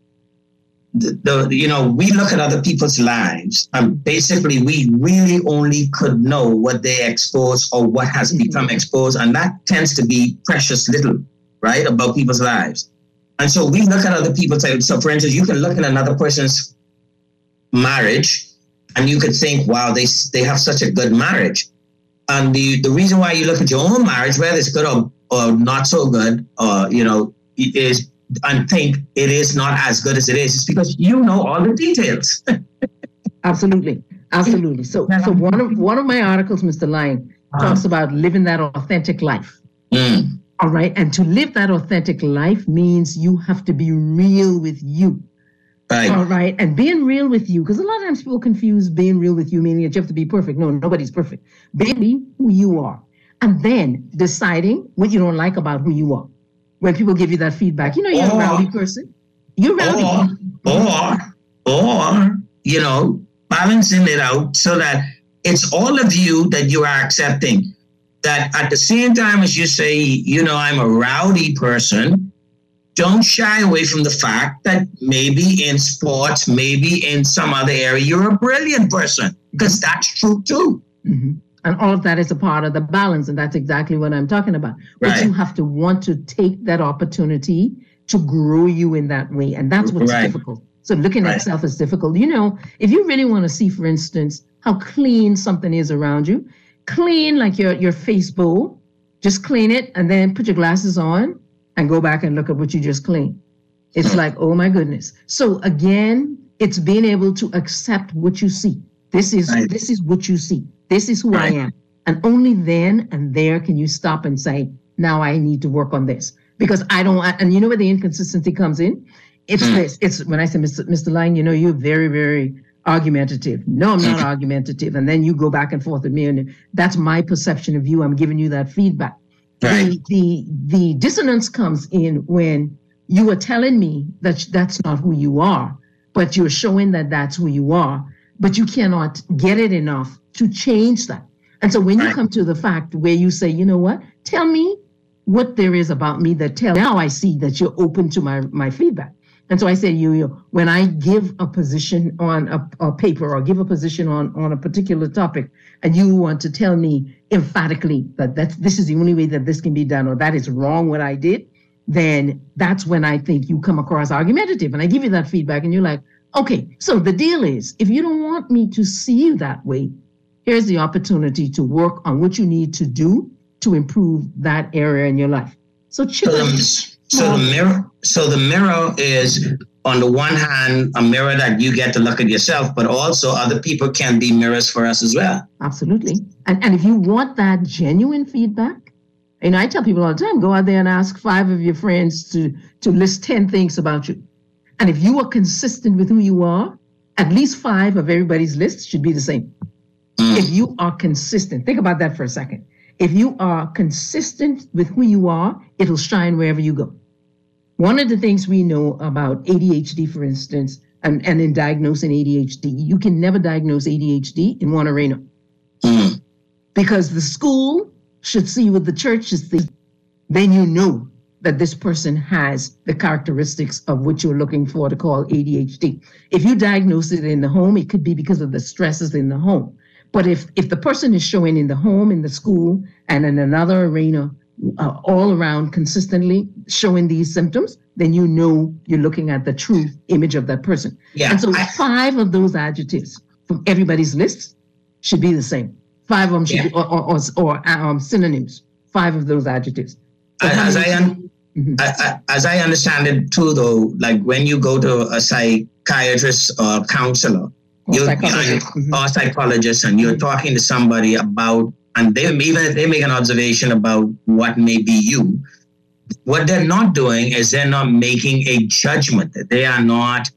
We look at other people's lives, and basically we really only could know what they expose or what has become exposed, and that tends to be precious little, right, about people's lives. And so we look at other people's lives. So, for instance, you can look at another person's marriage, and you could think, wow, they have such a good marriage. And the reason why you look at your own marriage, whether it's good or not so good, or, is and think it is not as good as it is, it's because you know all the details. Absolutely. So one of my articles, Mr. Lyon, talks about living that authentic life. All right. And to live that authentic life means you have to be real with you. Right. All right. And being real with you, because a lot of times people confuse being real with you, meaning that you have to be perfect. No, nobody's perfect. Be who you are. and then deciding what you don't like about who you are. When people give you that feedback, you're a rowdy person. You're rowdy. Or, balancing it out so that it's all of you that you are accepting. That at the same time as you say, I'm a rowdy person, don't shy away from the fact that maybe in sports, maybe in some other area, you're a brilliant person, because that's true too. Mm-hmm. And all of that is a part of the balance. And that's exactly what I'm talking about. But you have to want to take that opportunity to grow you in that way. And that's what's difficult. So looking at self is difficult. If you really want to see, for instance, how clean something is around you, clean like your face bowl, just clean it and then put your glasses on and go back and look at what you just cleaned. It's like, oh my goodness. So again, it's being able to accept what you see. This is what you see. This is who I am. And only then and there can you stop and say, now I need to work on this. Because I don't, and you know where the inconsistency comes in? It's this. It's when I say, Mr. Lang, you're very, very argumentative. No, I'm not argumentative. And then you go back and forth with me. And that's my perception of you. I'm giving you that feedback. Right. The dissonance comes in when you are telling me that that's not who you are, but you're showing that that's who you are, but you cannot get it enough to change that. And so when you come to the fact where you say, you know what, tell me what there is about me now I see that you're open to my feedback. And so I say, when I give a position on a paper or give a position on a particular topic, and you want to tell me emphatically that this is the only way that this can be done, or that is wrong what I did, then that's when I think you come across argumentative. And I give you that feedback and you're like, okay, so the deal is, if you don't want me to see you that way, here's the opportunity to work on what you need to do to improve that area in your life. So the mirror is, on the one hand, a mirror that you get to look at yourself, but also other people can be mirrors for us as well. Absolutely. And if you want that genuine feedback, I tell people all the time, go out there and ask 5 of your friends to list 10 things about you. And if you are consistent with who you are, at least 5 of everybody's list should be the same. If you are consistent, think about that for a second. If you are consistent with who you are, it'll shine wherever you go. One of the things we know about ADHD, for instance, and in diagnosing ADHD, you can never diagnose ADHD in one arena. Because the school should see what the church should see. Then you know that this person has the characteristics of what you're looking for to call ADHD. If you diagnose it in the home, it could be because of the stresses in the home. But if the person is showing in the home, in the school, and in another arena, all around consistently showing these symptoms, then you know you're looking at the true image of that person. Yeah, and so 5 of those adjectives from everybody's list should be the same. 5 of them should be, or synonyms. 5 of those adjectives. So as I understand it too, though, like when you go to a psychiatrist or counselor, or psychologist, and you're talking to somebody about, and even if they make an observation about what may be you, what they're not doing is they're not making a judgment. They are not,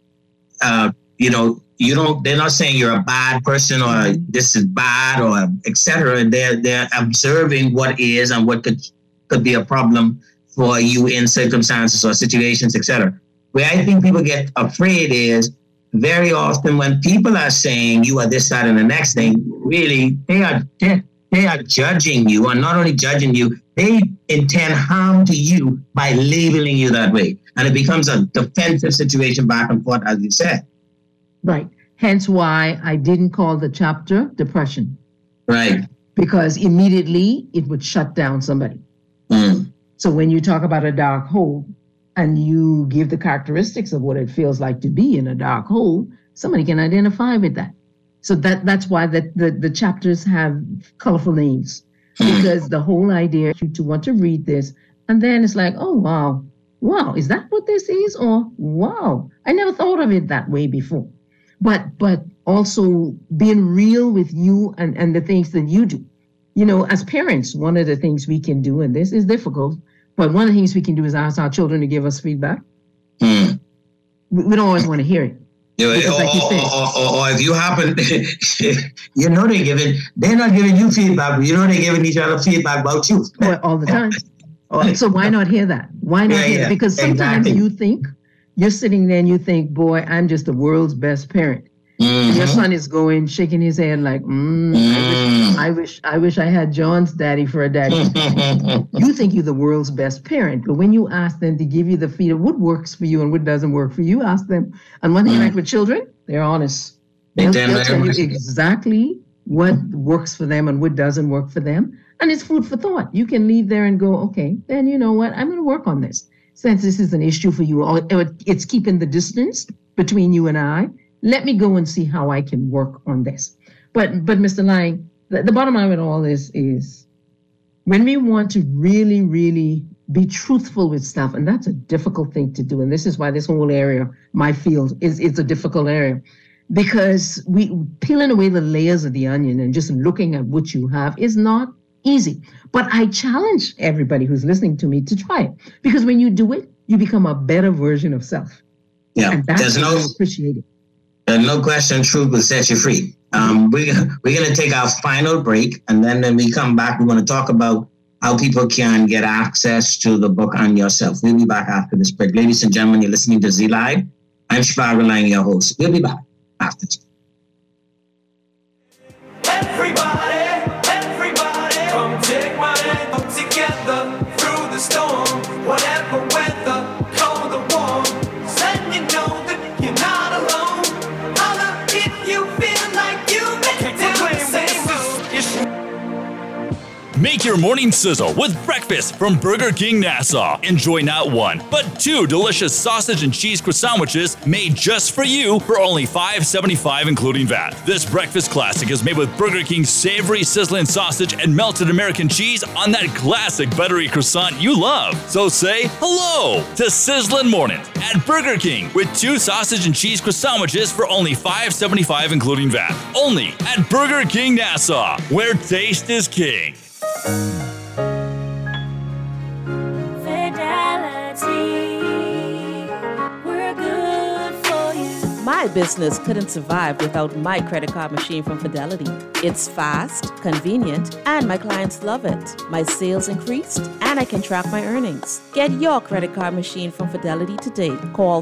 they're not saying you're a bad person or this is bad or etc. They're observing what is and what could be a problem for you in circumstances or situations, etc. Where I think people get afraid is very often when people are saying you are this, that, and the next thing, really they are judging you, and not only judging you, they intend harm to you by labeling you that way. And it becomes a defensive situation back and forth, as you said. Right. Hence why I didn't call the chapter depression. Right. Because immediately it would shut down somebody. So when you talk about a dark hole and you give the characteristics of what it feels like to be in a dark hole, somebody can identify with that. So that's why the chapters have colorful names, because the whole idea is to want to read this, and then it's like, oh, wow, is that what this is? Or, wow, I never thought of it that way before. But also being real with you and the things that you do. As parents, one of the things we can do, and this is difficult, but one of the things we can do is ask our children to give us feedback. We don't always want to hear it. Or if you happen, you know they're not giving you feedback, but you know they're giving each other feedback about you. All the time. So why not hear that? Why not hear that? Because sometimes you think, you're sitting there and you think, boy, I'm just the world's best parent. Mm-hmm. And your son is shaking his head like, I wish I had John's daddy for a daddy. You think you're the world's best parent, but when you ask them to give you the feedback, what works for you and what doesn't work for you, ask them. And one thing like with children, they're honest. They'll tell you exactly what works for them and what doesn't work for them. And it's food for thought. You can leave there and go, okay, then you know what? I'm going to work on this. Since this is an issue for you, or it's keeping the distance between you and I, let me go and see how I can work on this. But Mr. Lang, the bottom line with all this is when we want to really, really be truthful with stuff, and that's a difficult thing to do. And this is why this whole area, my field, is a difficult area. Because we peeling away the layers of the onion and just looking at what you have is not easy. But I challenge everybody who's listening to me to try it. Because when you do it, you become a better version of self. Yeah, and that's what I appreciate it. There's no question truth will set you free. We're going to take our final break. And then when we come back, we're going to talk about how people can get access to the book on yourself. We'll be back after this break. Ladies and gentlemen, you're listening to Z Live. I'm Shivago Lang, your host. We'll be back after this. Everybody, come take my hand, come together through the storm. Whatever weather, cold or warm, then you know that you're not alone. Holla if you feel like you make the same. Make your morning sizzle with breakfast from Burger King Nassau. Enjoy not one, but two delicious sausage and cheese croissantwiches made just for you for only $5.75 including VAT. This breakfast classic is made with Burger King's savory sizzling sausage and melted American cheese on that classic buttery croissant you love. So say hello to Sizzling Mornings at Burger King with two sausage and cheese croissantwiches for only $5.75 including VAT. Only at Burger King Nassau, where taste is king. My business couldn't survive without my credit card machine from Fidelity. It's fast, convenient, and my clients love it. My sales increased, and I can track my earnings. Get your credit card machine from Fidelity today. Call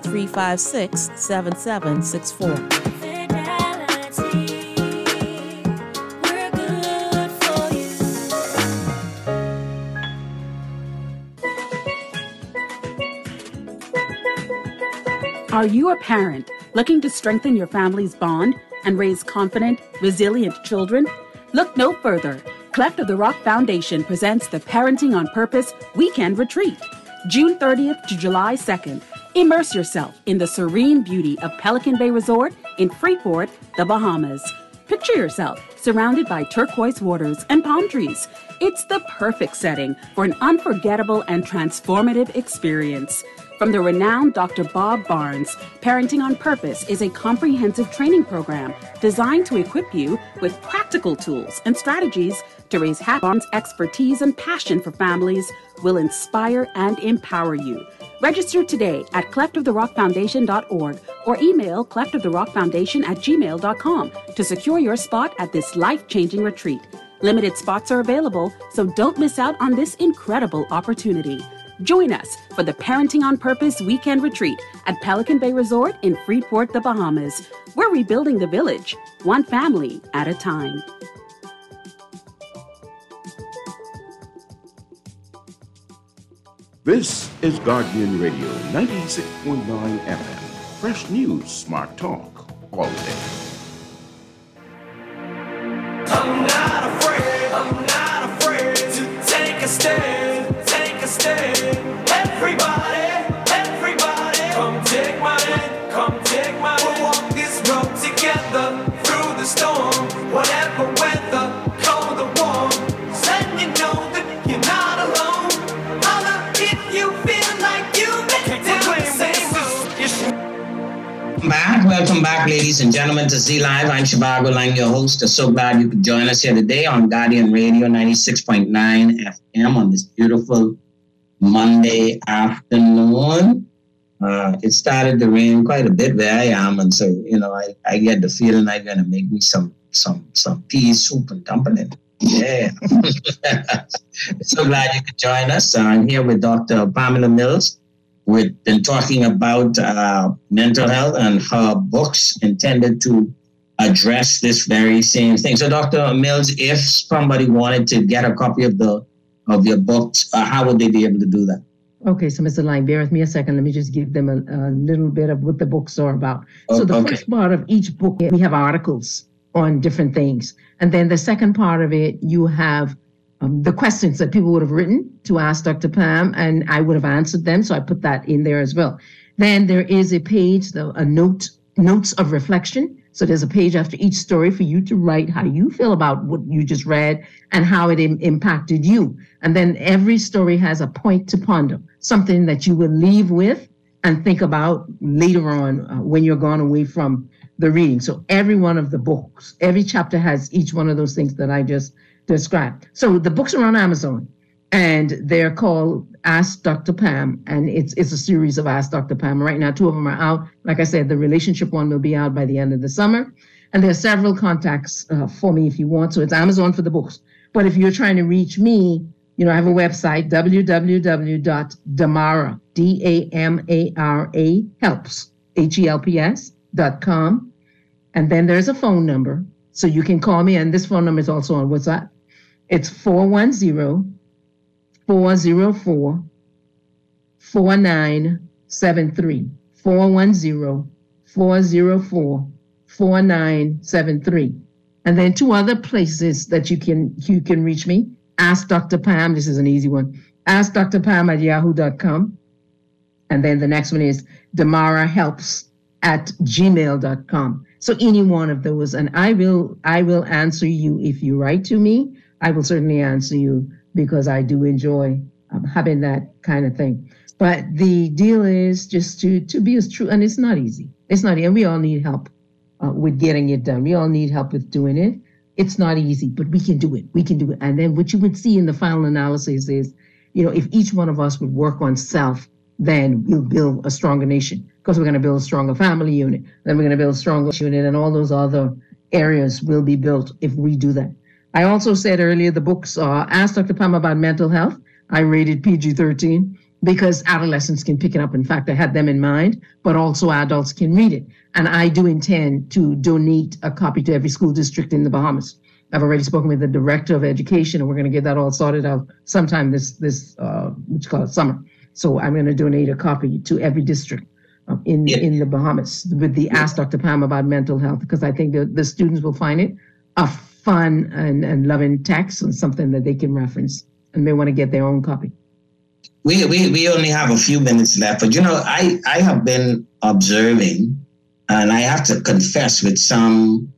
356-7764. Are you a parent looking to strengthen your family's bond and raise confident, resilient children? Look no further. Cleft of the Rock Foundation presents the Parenting on Purpose Weekend Retreat, June 30th to July 2nd. Immerse yourself in the serene beauty of Pelican Bay Resort in Freeport, the Bahamas. Picture yourself surrounded by turquoise waters and palm trees. It's the perfect setting for an unforgettable and transformative experience. From the renowned Dr. Bob Barnes, Parenting on Purpose is a comprehensive training program designed to equip you with practical tools and strategies to raise happy. Barnes' expertise and passion for families will inspire and empower you. Register today at cleftoftherockfoundation.org or email cleftoftherockfoundation@gmail.com to secure your spot at this life-changing retreat. Limited spots are available, so don't miss out on this incredible opportunity. Join us for the Parenting on Purpose Weekend Retreat at Pelican Bay Resort in Freeport, the Bahamas. We're rebuilding the village, one family at a time. This is Guardian Radio 96.9 FM. Fresh news, smart talk, all day. I'm not afraid to take a stand, take a stand. Everybody, come take my hand, come take my hand. We'll walk this road together through the storm, whatever weather, cold or warm. Then you know that you're not alone. Holla if you feel like you make the same. Welcome back, ladies and gentlemen, to Z Live. I'm Shivago Lang, your host. I'm so glad you could join us here today on Guardian Radio 96.9 FM on this beautiful Monday afternoon. It started to rain quite a bit where I am, and so I get the feeling I'm gonna make me some pea soup and dumpling. Yeah. So glad you could join us. I'm here with Dr. Pamela Mills. We've been talking about mental health and her books intended to address this very same thing. So, Dr. Mills, if somebody wanted to get a copy of your books, how would they be able to do that? Okay, so Mr. Lang, bear with me a second. Let me just give them a little bit of what the books are about. So the first part of each book, we have articles on different things. And then the second part of it, you have the questions that people would have written to ask Dr. Pam, and I would have answered them. So I put that in there as well. Then there is a page, notes of reflection. So there's a page after each story for you to write how you feel about what you just read and how it impacted you. And then every story has a point to ponder, something that you will leave with and think about later on when you're gone away from the reading. So every one of the books, every chapter has each one of those things that I just described. So the books are on Amazon, and they're called Ask Dr. Pam, and it's a series of Ask Dr. Pam. Right now, 2 of them are out. Like I said, the relationship one will be out by the end of the summer. And there are several contacts for me if you want. So it's Amazon for the books. But if you're trying to reach me, I have a website, www.damara, DAMARA, helps, HELPS.com. And then there's a phone number. So you can call me, and this phone number is also on WhatsApp. It's 410-404-4973. 410-404-4973. And then 2 other places that you can reach me. Ask Dr. Pam. This is an easy one. Ask Dr. Pam at yahoo.com. And then the next one is damarahelps@gmail.com. So any one of those, and I will answer you if you write to me. I will certainly answer you because I do enjoy having that kind of thing. But the deal is just to be as true, and it's not easy. It's not, and we all need help with getting it done. We all need help with doing it. It's not easy, but we can do it. We can do it. And then what you would see in the final analysis is, if each one of us would work on self, then we'll build a stronger nation, because we're going to build a stronger family unit. Then we're going to build a stronger unit, and all those other areas will be built if we do that. I also said earlier, the books Ask Dr. Pam about mental health. I rated PG-13 because adolescents can pick it up. In fact, I had them in mind, but also adults can read it. And I do intend to donate a copy to every school district in the Bahamas. I've already spoken with the director of education, and we're going to get that all sorted out sometime this summer. So I'm going to donate a copy to every district in the Bahamas with the Ask Dr. Pam about mental health, because I think the students will find it a fun and loving text and something that they can reference and may want to get their own copy. We only have a few minutes left, but I have been observing, and I have to confess with some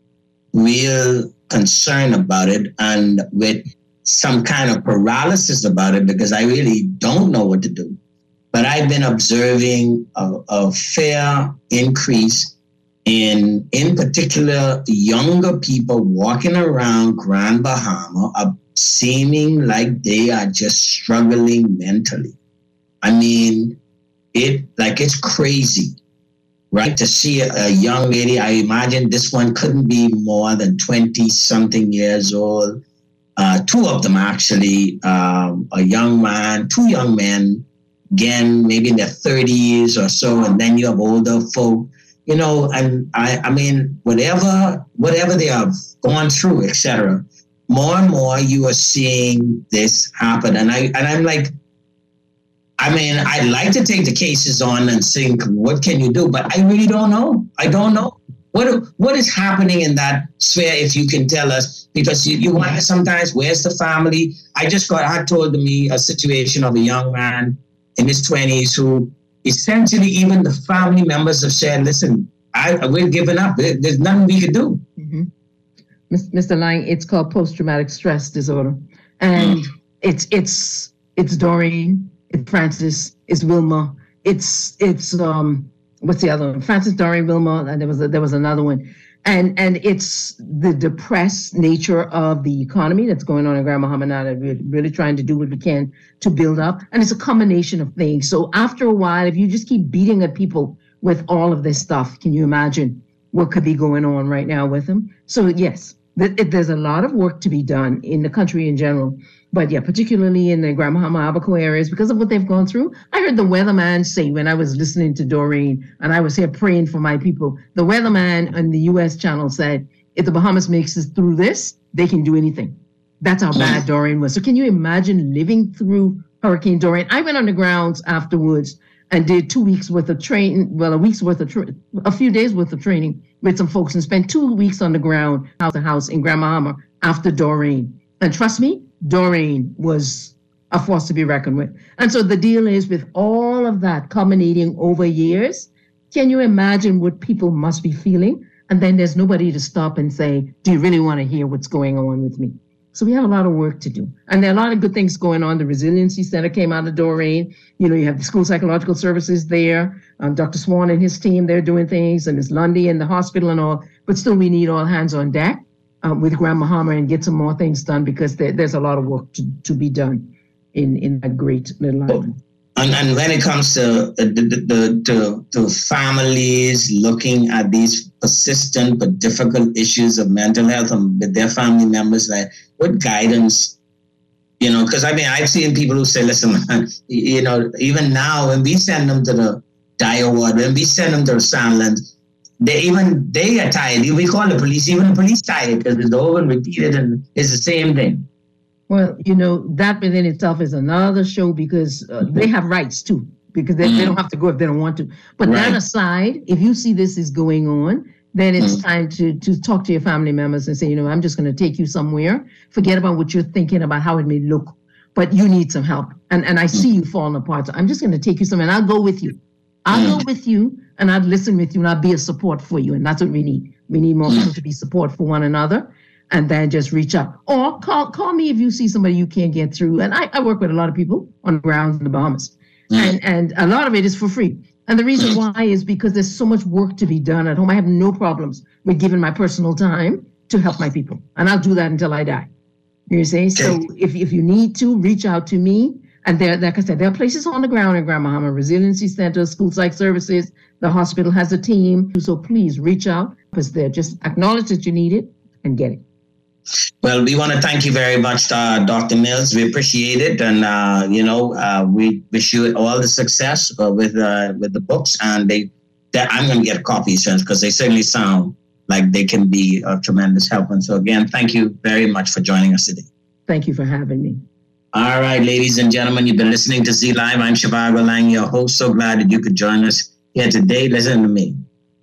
real concern about it and with some kind of paralysis about it, because I really don't know what to do. But I've been observing a fair increase in particular, younger people walking around Grand Bahama seeming like they are just struggling mentally. I mean, it's crazy, right? To see a young lady, I imagine this one couldn't be more than 20-something years old. 2 of them actually, a young man, 2 young men, again, maybe in their 30s or so, and then you have older folk, and I mean, whatever they have gone through, etc. More and more you are seeing this happen. And I'm like, I'd like to take the cases on and think, what can you do? But I really don't know. I don't know. What is happening in that sphere, if you can tell us? Because you wonder sometimes, where's the family? I had told me a situation of a young man in his 20s who essentially even the family members have said, listen, we're giving up. There's nothing we could do. Mm-hmm. Mr. Lang, it's called post-traumatic stress disorder. And it's Doreen, it's Francis, it's Wilma, it's what's the other one? Francis, Doreen, Wilma, and there was another one. And it's the depressed nature of the economy that's going on in Grand Bahama now that we're really trying to do what we can to build up. And it's a combination of things. So after a while, if you just keep beating at people with all of this stuff, can you imagine what could be going on right now with them? So yes, there's a lot of work to be done in the country in general. But yeah, particularly in the Grand Bahama, Abaco areas, because of what they've gone through. I heard the weatherman say when I was listening to Doreen, and I was here praying for my people, the weatherman on the U.S. channel said, if the Bahamas makes it through this, they can do anything. That's how bad Doreen was. So can you imagine living through Hurricane Dorian? I went on the grounds afterwards and did 2 weeks worth of training, well, a few days worth of training with some folks and spent 2 weeks on the ground, house to house in Grand Bahama after Doreen. And trust me, Doreen was a force to be reckoned with. And so the deal is, with all of that culminating over years, can you imagine what people must be feeling? And then there's nobody to stop and say, do you really want to hear what's going on with me? So we have a lot of work to do. And there are a lot of good things going on. The Resiliency Center came out of Doreen. You know, you have the school psychological services there. Dr. Swan and his team, they're doing things, and Ms. Lundy and the hospital and all. But still, we need all hands on deck with Grand Bahama and get some more things done, because there's a lot of work to be done in a great little island. And when it comes to families looking at these persistent but difficult issues of mental health and with their family members, like, what guidance, you know, because I mean, I've seen people who say, listen, man, you know, even now when we send them to the Dio ward, when we send them to Sandland, they are tired. We call the police, even the police tired, because it's over and repeated and it's the same thing. Well, you know, that within itself is another show, because they have rights too, because they don't have to go if they don't want to. But that aside, if you see this is going on, then it's time to talk to your family members and say, you know, I'm just going to take you somewhere. Forget about what you're thinking about how it may look, but you need some help. And I see you falling apart. So I'm just going to take you somewhere, and I'll go with you. I'll go with you, and I'll listen with you, and I'll be a support for you. And that's what we need. We need more people to be support for one another. And then just reach out, or call me if you see somebody you can't get through. And I work with a lot of people on the ground in the Bahamas, and a lot of it is for free. And the reason why is because there's so much work to be done at home. I have no problems with giving my personal time to help my people, and I'll do that until I die. You see? So if you need to, reach out to me. And there, like I said, there are places on the ground in Grand Bahama, Resiliency Center, School Psych Services. The hospital has a team. So please reach out, because they're just acknowledge that you need it and get it. Well, we want to thank you very much, Dr. Mills. We appreciate it. And, we wish you all the success with the books. And I'm going to get copies, because they certainly sound like they can be a tremendous help. And so, again, thank you very much for joining us today. Thank you for having me. All right, ladies and gentlemen, you've been listening to Z Live. I'm Shivago Lang, your host. So glad that you could join us here today. Listen to me.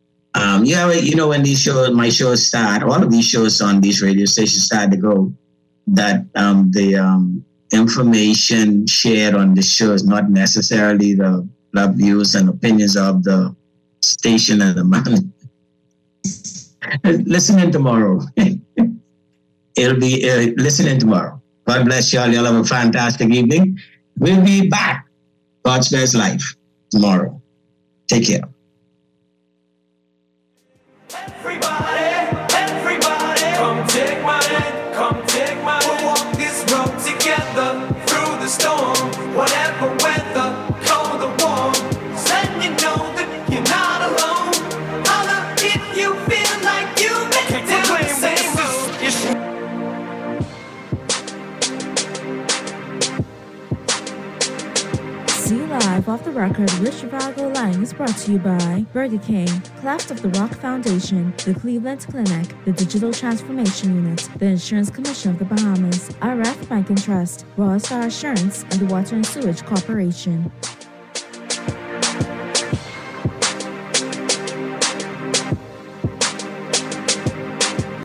When my shows start, all of these shows on these radio stations start to go, that the information shared on the show is not necessarily the views and opinions of the station and the man. Listen in tomorrow. It'll be listening tomorrow. God bless y'all. Y'all have a fantastic evening. We'll be back. God's Best Life tomorrow. Take care. Everybody, come take my hand, come take my hand. We'll walk this road together through the storm, whatever weather, cold or warm. Let you know that you're not alone. Holla if you feel like you've been down the same road. Z Live Off the Record with Shivago Lang is brought to you by Burger King, Cleft of the Rock Foundation, the Cleveland Clinic, the Digital Transformation Unit, the Insurance Commission of the Bahamas, RF Bank and Trust, Royal Star Assurance, and the Water and Sewage Corporation.